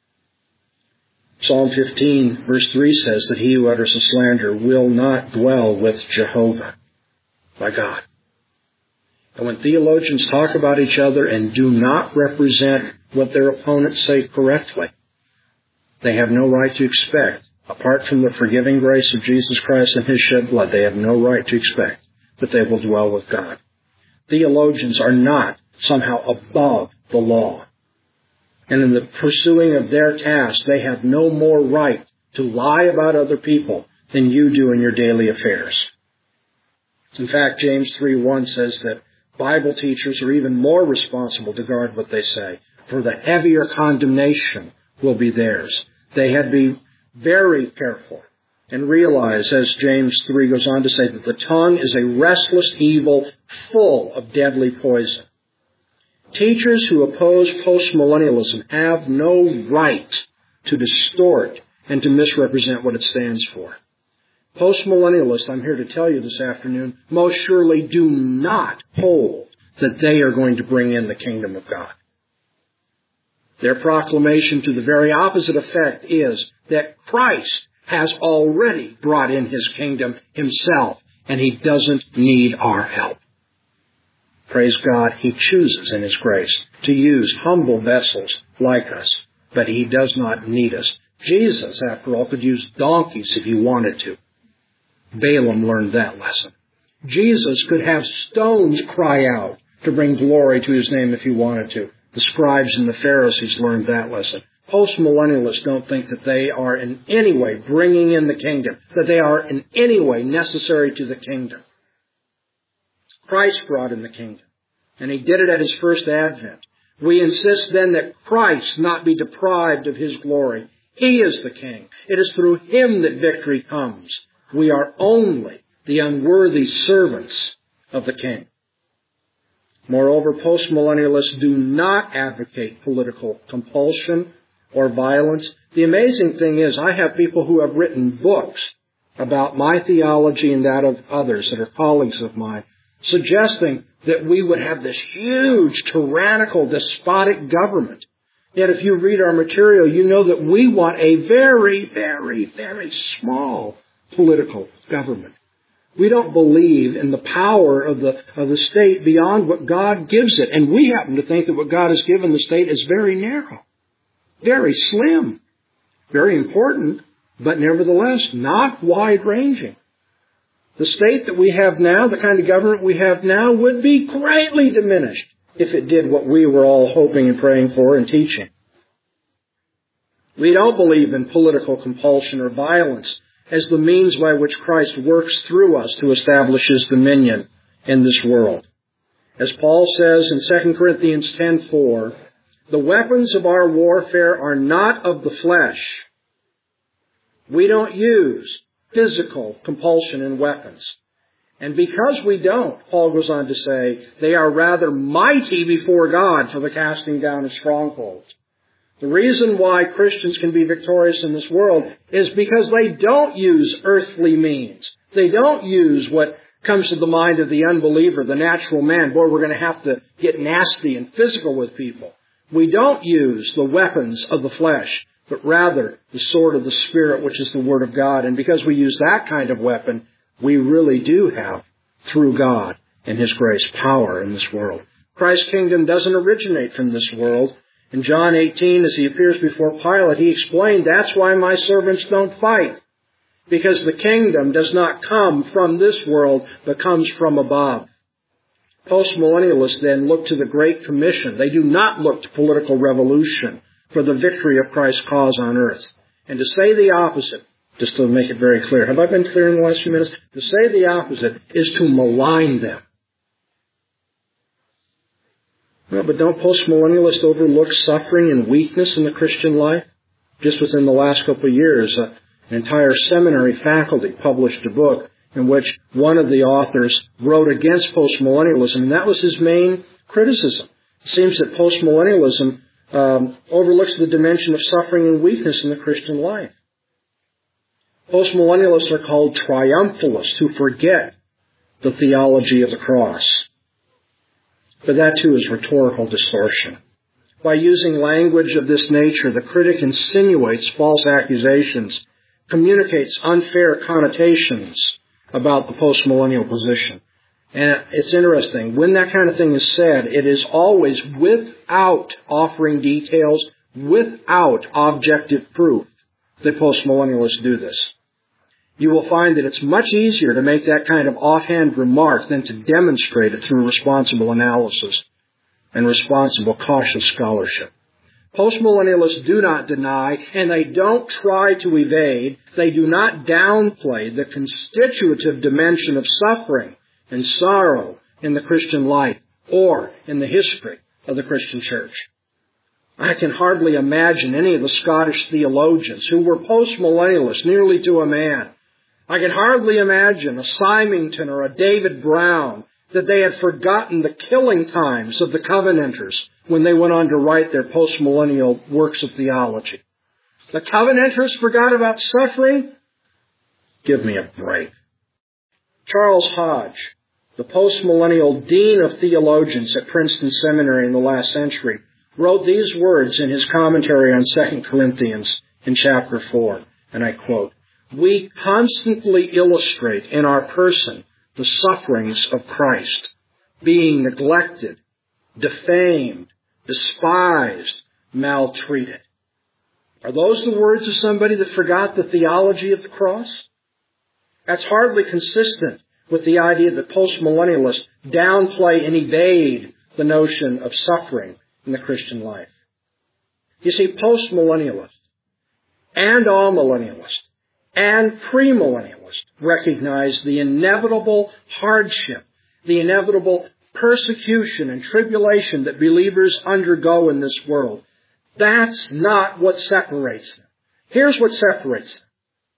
Psalm fifteen verse three says that he who utters a slander will not dwell with Jehovah, by God. And when theologians talk about each other and do not represent what their opponents say correctly, they have no right to expect, apart from the forgiving grace of Jesus Christ and His shed blood, they have no right to expect that they will dwell with God. Theologians are not somehow above the law. And in the pursuing of their task, they have no more right to lie about other people than you do in your daily affairs. In fact, James three one says that Bible teachers are even more responsible to guard what they say, for the heavier condemnation will be theirs. They had to be very careful and realize, as James three goes on to say, that the tongue is a restless evil full of deadly poison. Teachers who oppose postmillennialism have no right to distort and to misrepresent what it stands for. Postmillennialists, I'm here to tell you this afternoon, most surely do not hold that they are going to bring in the kingdom of God. Their proclamation to the very opposite effect is that Christ has already brought in His kingdom Himself, and He doesn't need our help. Praise God, He chooses in His grace to use humble vessels like us, but He does not need us. Jesus, after all, could use donkeys if He wanted to. Balaam learned that lesson. Jesus could have stones cry out to bring glory to His name if He wanted to. The scribes and the Pharisees learned that lesson. Postmillennialists don't think that they are in any way bringing in the kingdom, that they are in any way necessary to the kingdom. Christ brought in the kingdom, and He did it at His first advent. We insist then that Christ not be deprived of His glory. He is the King. It is through Him that victory comes. We are only the unworthy servants of the King. Moreover, postmillennialists do not advocate political compulsion or violence. The amazing thing is, I have people who have written books about my theology and that of others that are colleagues of mine, suggesting that we would have this huge, tyrannical, despotic government. Yet if you read our material, you know that we want a very, very, very small political government. We don't believe in the power of the of the state beyond what God gives it. And we happen to think that what God has given the state is very narrow, very slim, very important, but nevertheless not wide-ranging. The state that we have now, the kind of government we have now, would be greatly diminished if it did what we were all hoping and praying for and teaching. We don't believe in political compulsion or violence as the means by which Christ works through us to establish His dominion in this world. As Paul says in Second Corinthians ten four, the weapons of our warfare are not of the flesh. We don't use physical compulsion and weapons. And because we don't, Paul goes on to say, they are rather mighty before God for the casting down of strongholds. The reason why Christians can be victorious in this world is because they don't use earthly means. They don't use what comes to the mind of the unbeliever, the natural man. Boy, we're going to have to get nasty and physical with people. We don't use the weapons of the flesh, but rather the sword of the Spirit, which is the Word of God. And because we use that kind of weapon, we really do have, through God and His grace, power in this world. Christ's kingdom doesn't originate from this world. In John eighteen, as He appears before Pilate, He explained, that's why my servants don't fight. Because the kingdom does not come from this world, but comes from above. Postmillennialists then look to the Great Commission. They do not look to political revolution for the victory of Christ's cause on earth. And to say the opposite, just to make it very clear, have I been clear in the last few minutes? To say the opposite is to malign them. Well, but don't postmillennialists overlook suffering and weakness in the Christian life? Just within the last couple of years, uh, an entire seminary faculty published a book in which one of the authors wrote against postmillennialism, and that was his main criticism. It seems that postmillennialism um, overlooks the dimension of suffering and weakness in the Christian life. Postmillennialists are called triumphalists who forget the theology of the cross. But that too is rhetorical distortion. By using language of this nature, the critic insinuates false accusations, communicates unfair connotations about the postmillennial position. And it's interesting, when that kind of thing is said, it is always without offering details, without objective proof that postmillennialists do this. You will find that it's much easier to make that kind of offhand remark than to demonstrate it through responsible analysis and responsible, cautious scholarship. Postmillennialists do not deny, and they don't try to evade, they do not downplay the constitutive dimension of suffering and sorrow in the Christian life or in the history of the Christian church. I can hardly imagine any of the Scottish theologians who were postmillennialists nearly to a man. I can hardly imagine a Symington or a David Brown that they had forgotten the killing times of the Covenanters when they went on to write their postmillennial works of theology. The Covenanters forgot about suffering? Give me a break. Charles Hodge, the postmillennial dean of theologians at Princeton Seminary in the last century, wrote these words in his commentary on Second Corinthians in chapter four, and I quote, "We constantly illustrate in our person the sufferings of Christ, being neglected, defamed, despised, maltreated." Are those the words of somebody that forgot the theology of the cross? That's hardly consistent with the idea that postmillennialists downplay and evade the notion of suffering in the Christian life. You see, postmillennialists and amillennialists and premillennialists recognize the inevitable hardship, the inevitable persecution and tribulation that believers undergo in this world. That's not what separates them. Here's what separates them.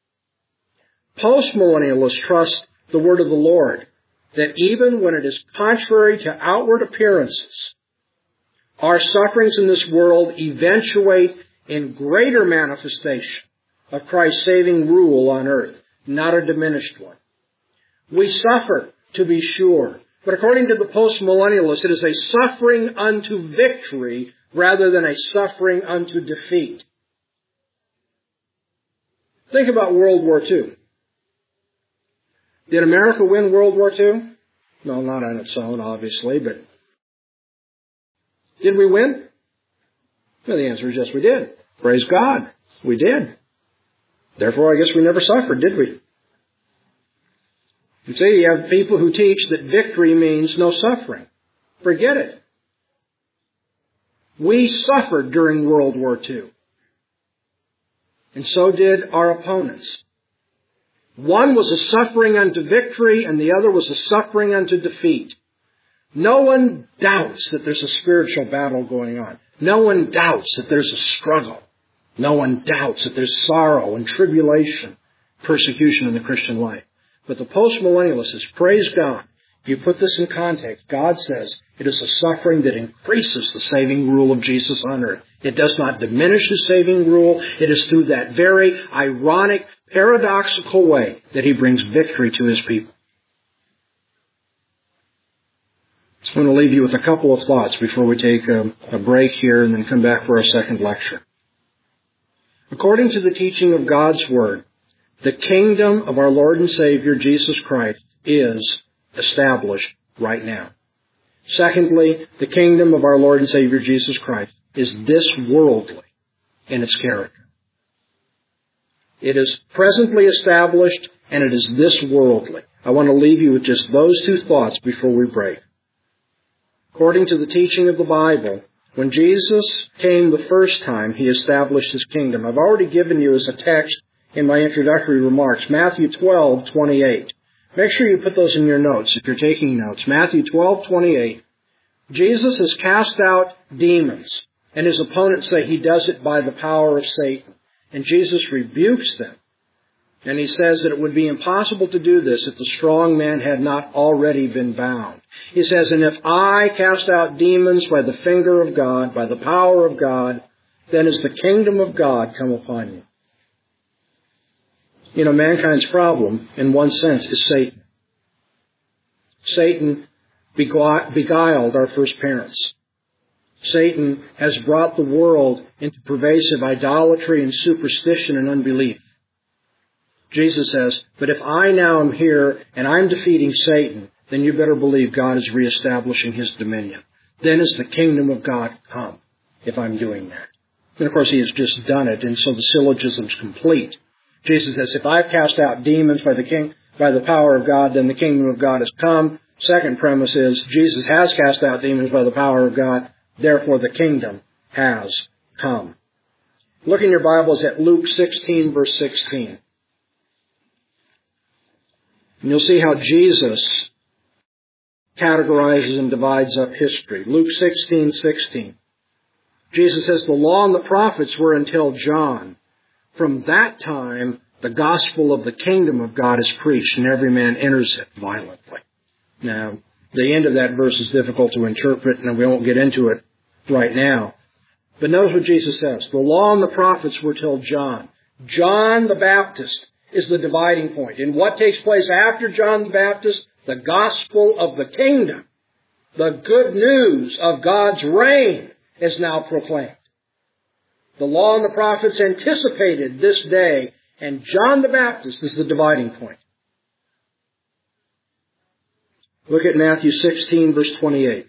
Postmillennialists trust the word of the Lord, that even when it is contrary to outward appearances, our sufferings in this world eventuate in greater manifestation of Christ's saving rule on earth, not a diminished one. We suffer, to be sure, but according to the postmillennialists, it is a suffering unto victory rather than a suffering unto defeat. Think about World War Two. Did America win World War Two? No, not on its own, obviously, but did we win? Well, the answer is yes, we did. Praise God. We did. Therefore, I guess we never suffered, did we? You see, you have people who teach that victory means no suffering. Forget it. We suffered during World War Two. And so did our opponents. One was a suffering unto victory, and the other was a suffering unto defeat. No one doubts that there's a spiritual battle going on. No one doubts that there's a struggle. No one doubts that there's sorrow and tribulation, persecution in the Christian life. But the postmillennialist says, praise God. You put this in context. God says it is a suffering that increases the saving rule of Jesus on earth. It does not diminish His saving rule. It is through that very ironic, paradoxical way that He brings victory to His people. I want to leave you with a couple of thoughts before we take a, a break here and then come back for our second lecture. According to the teaching of God's Word, the kingdom of our Lord and Savior Jesus Christ is established right now. Secondly, the kingdom of our Lord and Savior Jesus Christ is this worldly in its character. It is presently established, and it is this worldly. I want to leave you with just those two thoughts before we break. According to the teaching of the Bible, when Jesus came the first time, he established his kingdom. I've already given you as a text in my introductory remarks, Matthew twelve twenty-eight. Make sure you put those in your notes if you're taking notes. Matthew twelve twenty-eight. Jesus has cast out demons, and his opponents say he does it by the power of Satan. And Jesus rebukes them. And he says that it would be impossible to do this if the strong man had not already been bound. He says, and if I cast out demons by the finger of God, by the power of God, then is the kingdom of God come upon you. You know, mankind's problem, in one sense, is Satan. Satan beguiled our first parents. Satan has brought the world into pervasive idolatry and superstition and unbelief. Jesus says, but if I now am here and I'm defeating Satan, then you better believe God is reestablishing his dominion. Then is the kingdom of God come, if I'm doing that. And of course, he has just done it, and so the syllogism's complete. Jesus says, if I've cast out demons by the king, by the power of God, then the kingdom of God has come. Second premise is, Jesus has cast out demons by the power of God, therefore the kingdom has come. Look in your Bibles at Luke sixteen, verse sixteen. And you'll see how Jesus categorizes and divides up history. Luke sixteen sixteen. Jesus says, the law and the prophets were until John. From that time, the gospel of the kingdom of God is preached, and every man enters it violently. Now, the end of that verse is difficult to interpret, and we won't get into it right now. But notice what Jesus says. The law and the prophets were till John. John the Baptist is the dividing point. And what takes place after John the Baptist? The gospel of the kingdom. The good news of God's reign is now proclaimed. The law and the prophets anticipated this day, and John the Baptist is the dividing point. Look at Matthew sixteen, verse twenty-eight.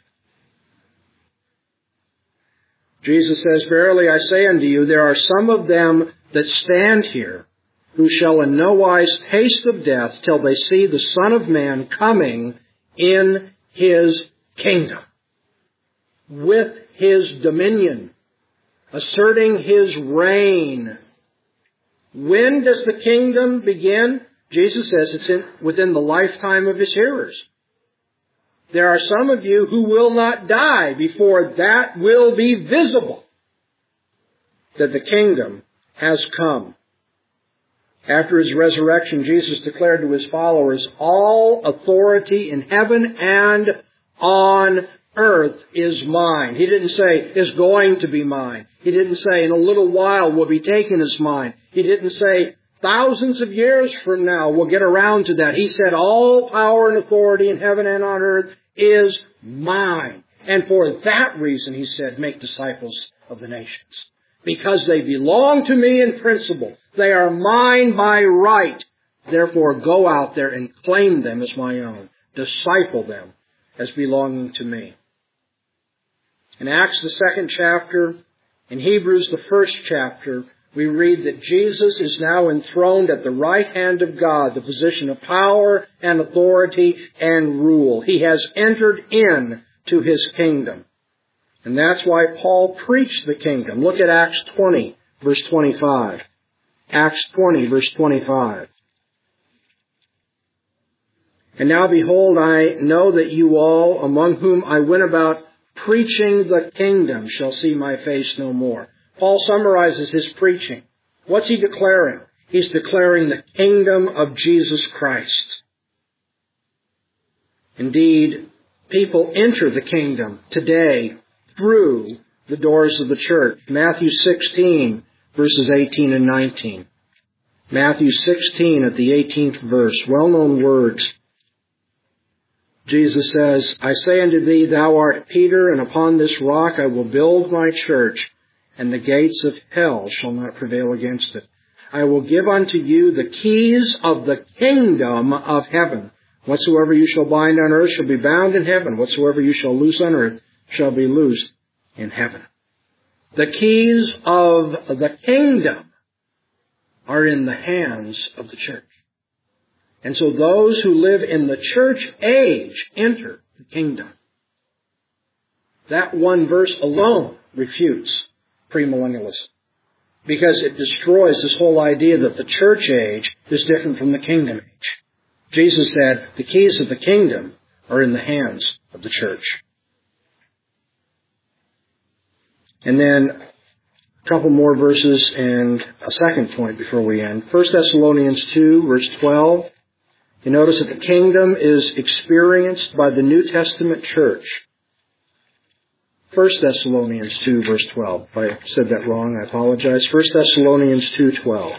Jesus says, verily I say unto you, there are some of them that stand here, who shall in no wise taste of death till they see the Son of Man coming in his kingdom, with his dominion, asserting his reign. When does the kingdom begin? Jesus says it's in, within the lifetime of his hearers. There are some of you who will not die before that will be visible, that the kingdom has come. After his resurrection, Jesus declared to his followers, all authority in heaven and on earth is mine. He didn't say, is going to be mine. He didn't say, in a little while will be taken as mine. He didn't say, thousands of years from now we'll get around to that. He said, all power and authority in heaven and on earth is mine. And for that reason, he said, make disciples of the nations. Because they belong to me in principle. They are mine by right. Therefore, go out there and claim them as my own. Disciple them as belonging to me. In Acts, the second chapter, in Hebrews, the first chapter, we read that Jesus is now enthroned at the right hand of God, the position of power and authority and rule. He has entered in to his kingdom. And that's why Paul preached the kingdom. Look at Acts twenty, verse twenty-five. Acts twenty, verse twenty-five. And now behold, I know that you all, among whom I went about preaching the kingdom, shall see my face no more. Paul summarizes his preaching. What's he declaring? He's declaring the kingdom of Jesus Christ. Indeed, people enter the kingdom today through the doors of the church. Matthew sixteen, verses eighteen and nineteen. Matthew sixteen at the eighteenth verse. Well-known words. Jesus says, I say unto thee, thou art Peter, and upon this rock I will build my church, and the gates of hell shall not prevail against it. I will give unto you the keys of the kingdom of heaven. Whatsoever you shall bind on earth shall be bound in heaven. Whatsoever you shall loose on earth shall be loosed in heaven. The keys of the kingdom are in the hands of the church. And so those who live in the church age enter the kingdom. That one verse alone refutes premillennialism, because it destroys this whole idea that the church age is different from the kingdom age. Jesus said the keys of the kingdom are in the hands of the church. And then a couple more verses and a second point before we end. First Thessalonians two, verse twelve. You notice that the kingdom is experienced by the New Testament church. First Thessalonians two, verse twelve. If I said that wrong, I apologize. First Thessalonians two, twelve.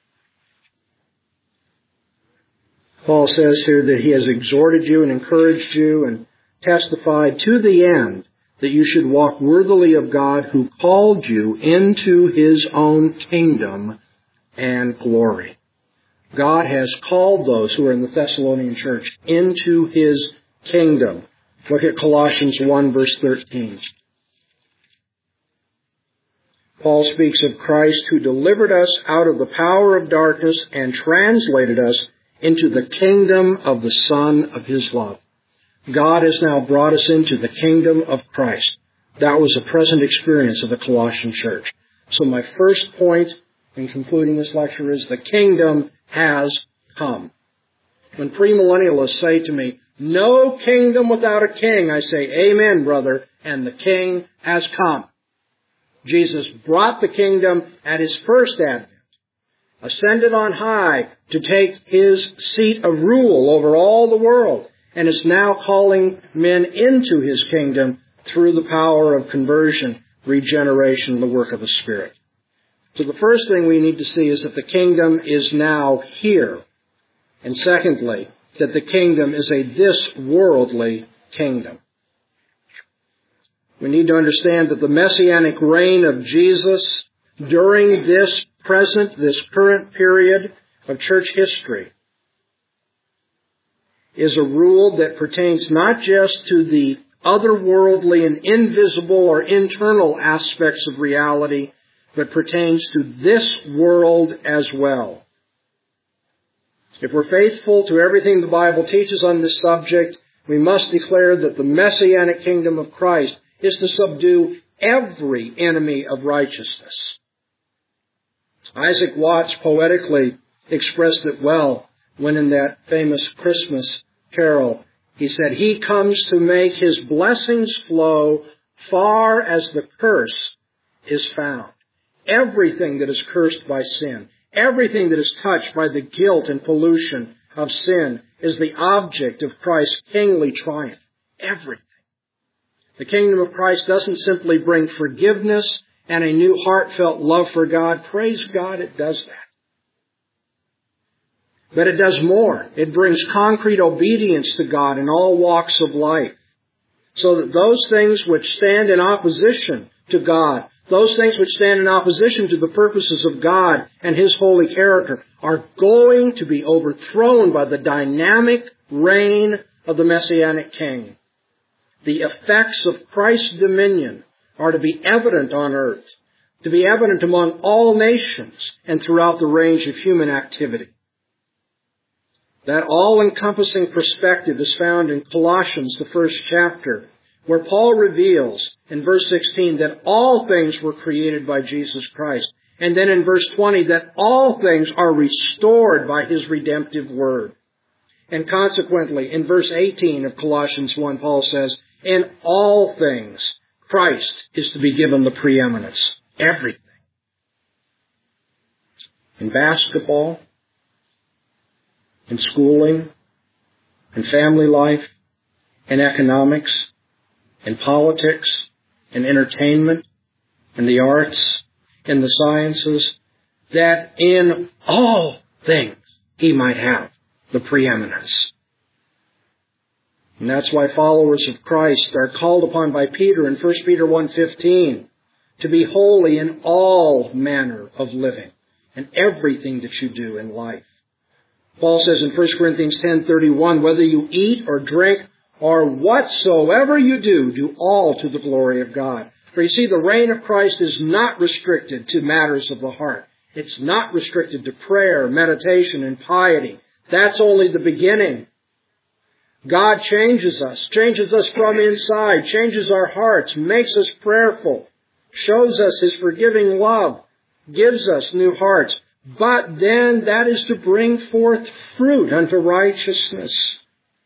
Paul says here that he has exhorted you and encouraged you and testified to the end that you should walk worthily of God who called you into His own kingdom and glory. God has called those who are in the Thessalonian church into His kingdom. Look at Colossians one, verse thirteen. Paul speaks of Christ who delivered us out of the power of darkness and translated us into the kingdom of the Son of His love. God has now brought us into the kingdom of Christ. That was a present experience of the Colossian church. So my first point in concluding this lecture is the kingdom has come. When premillennialists say to me, no kingdom without a king, I say, amen, brother, and the king has come. Jesus brought the kingdom at His first advent, ascended on high to take His seat of rule over all the world, and is now calling men into His kingdom through the power of conversion, regeneration, and the work of the Spirit. So the first thing we need to see is that the kingdom is now here. And secondly, that the kingdom is a this-worldly kingdom. We need to understand that the messianic reign of Jesus during this present, this current period of church history is a rule that pertains not just to the otherworldly and invisible or internal aspects of reality, but pertains to this world as well. If we're faithful to everything the Bible teaches on this subject, we must declare that the messianic kingdom of Christ is to subdue every enemy of righteousness. Isaac Watts poetically expressed it well when in that famous Christmas carol, he said, He comes to make His blessings flow far as the curse is found. Everything that is cursed by sin, everything that is touched by the guilt and pollution of sin is the object of Christ's kingly triumph. Everything. The kingdom of Christ doesn't simply bring forgiveness and a new heartfelt love for God. Praise God, it does that. But it does more. It brings concrete obedience to God in all walks of life, so that those things which stand in opposition to God, those things which stand in opposition to the purposes of God and His holy character, are going to be overthrown by the dynamic reign of the Messianic King. The effects of Christ's dominion are to be evident on earth, to be evident among all nations and throughout the range of human activity. That all-encompassing perspective is found in Colossians, the first chapter, where Paul reveals in verse sixteen that all things were created by Jesus Christ. And then in verse twenty that all things are restored by His redemptive word. And consequently, in verse eighteen of Colossians one, Paul says, in all things, Christ is to be given the preeminence. Everything. In basketball, in schooling, in family life, in economics, in politics, in entertainment, in the arts, in the sciences, that in all things He might have the preeminence. And that's why followers of Christ are called upon by Peter in First Peter one fifteen to be holy in all manner of living and everything that you do in life. Paul says in First Corinthians ten thirty-one, whether you eat or drink or whatsoever you do, do all to the glory of God. For you see, the reign of Christ is not restricted to matters of the heart. It's not restricted to prayer, meditation, and piety. That's only the beginning. God changes us, changes us from inside, changes our hearts, makes us prayerful, shows us His forgiving love, gives us new hearts. But then that is to bring forth fruit unto righteousness.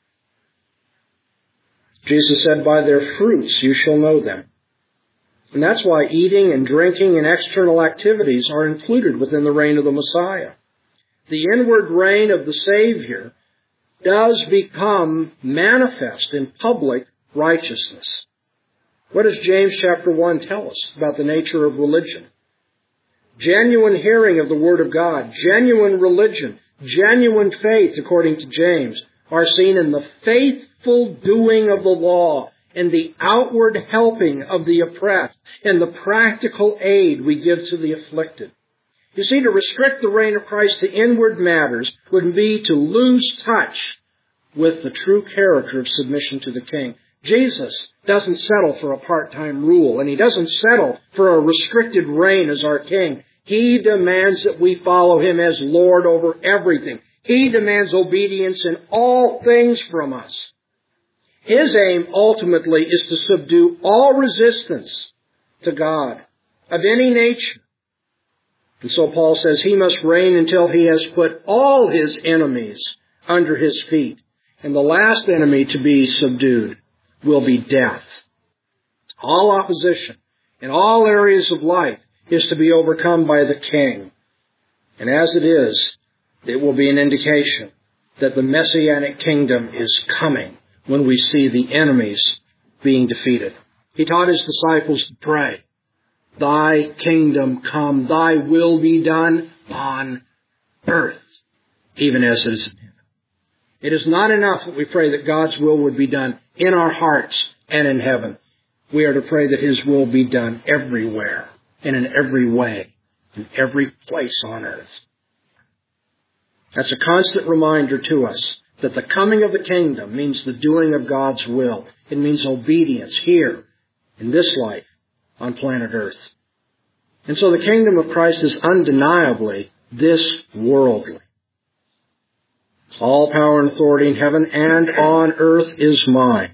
Jesus said, by their fruits you shall know them. And that's why eating and drinking and external activities are included within the reign of the Messiah. The inward reign of the Savior does become manifest in public righteousness. What does James chapter one tell us about the nature of religion? Genuine hearing of the Word of God, genuine religion, genuine faith, according to James, are seen in the faithful doing of the law, in the outward helping of the oppressed, in the practical aid we give to the afflicted. You see, to restrict the reign of Christ to inward matters would be to lose touch with the true character of submission to the King. Jesus doesn't settle for a part-time rule, and He doesn't settle for a restricted reign as our King. He demands that we follow Him as Lord over everything. He demands obedience in all things from us. His aim ultimately is to subdue all resistance to God of any nature. And so Paul says He must reign until He has put all His enemies under His feet. And the last enemy to be subdued will be death. All opposition in all areas of life is to be overcome by the King. And as it is, it will be an indication that the Messianic kingdom is coming when we see the enemies being defeated. He taught His disciples to pray, Thy kingdom come, Thy will be done on earth, even as it is in heaven. It is not enough that we pray that God's will would be done in our hearts and in heaven. We are to pray that His will be done everywhere and in every way, in every place on earth. That's a constant reminder to us that the coming of the kingdom means the doing of God's will. It means obedience here, in this life, on planet Earth. And so the kingdom of Christ is undeniably this worldly. All power and authority in heaven and on earth is mine.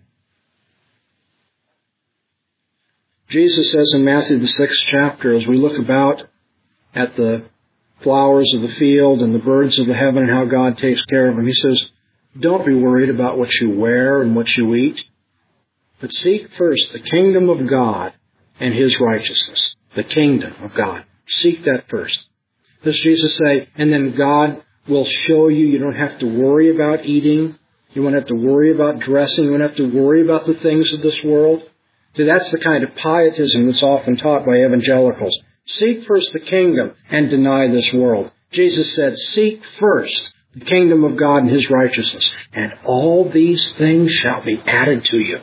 Jesus says in Matthew the sixth chapter, as we look about at the flowers of the field and the birds of the heaven and how God takes care of them, He says, don't be worried about what you wear and what you eat, but seek first the kingdom of God and His righteousness. The kingdom of God. Seek that first. Does Jesus say, and then God will show you you don't have to worry about eating, you won't have to worry about dressing, you won't have to worry about the things of this world? See, that's the kind of pietism that's often taught by evangelicals. Seek first the kingdom and deny this world. Jesus said, seek first the kingdom of God and His righteousness, and all these things shall be added to you.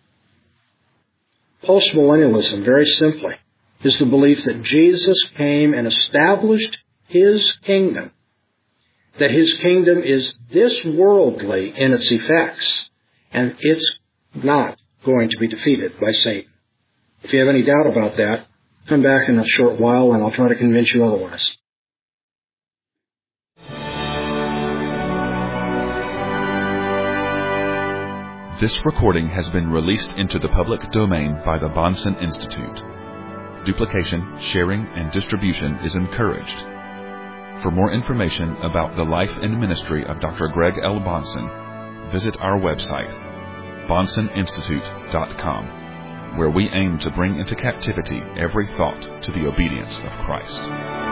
Postmillennialism, very simply, is the belief that Jesus came and established His kingdom, that His kingdom is this worldly in its effects, and it's not going to be defeated by Satan. If you have any doubt about that, come back in a short while and I'll try to convince you otherwise. This recording has been released into the public domain by the Bahnsen Institute. Duplication, sharing, and distribution is encouraged. For more information about the life and ministry of Doctor Greg L. Bahnsen, visit our website, bahnsen institute dot com, where we aim to bring into captivity every thought to the obedience of Christ.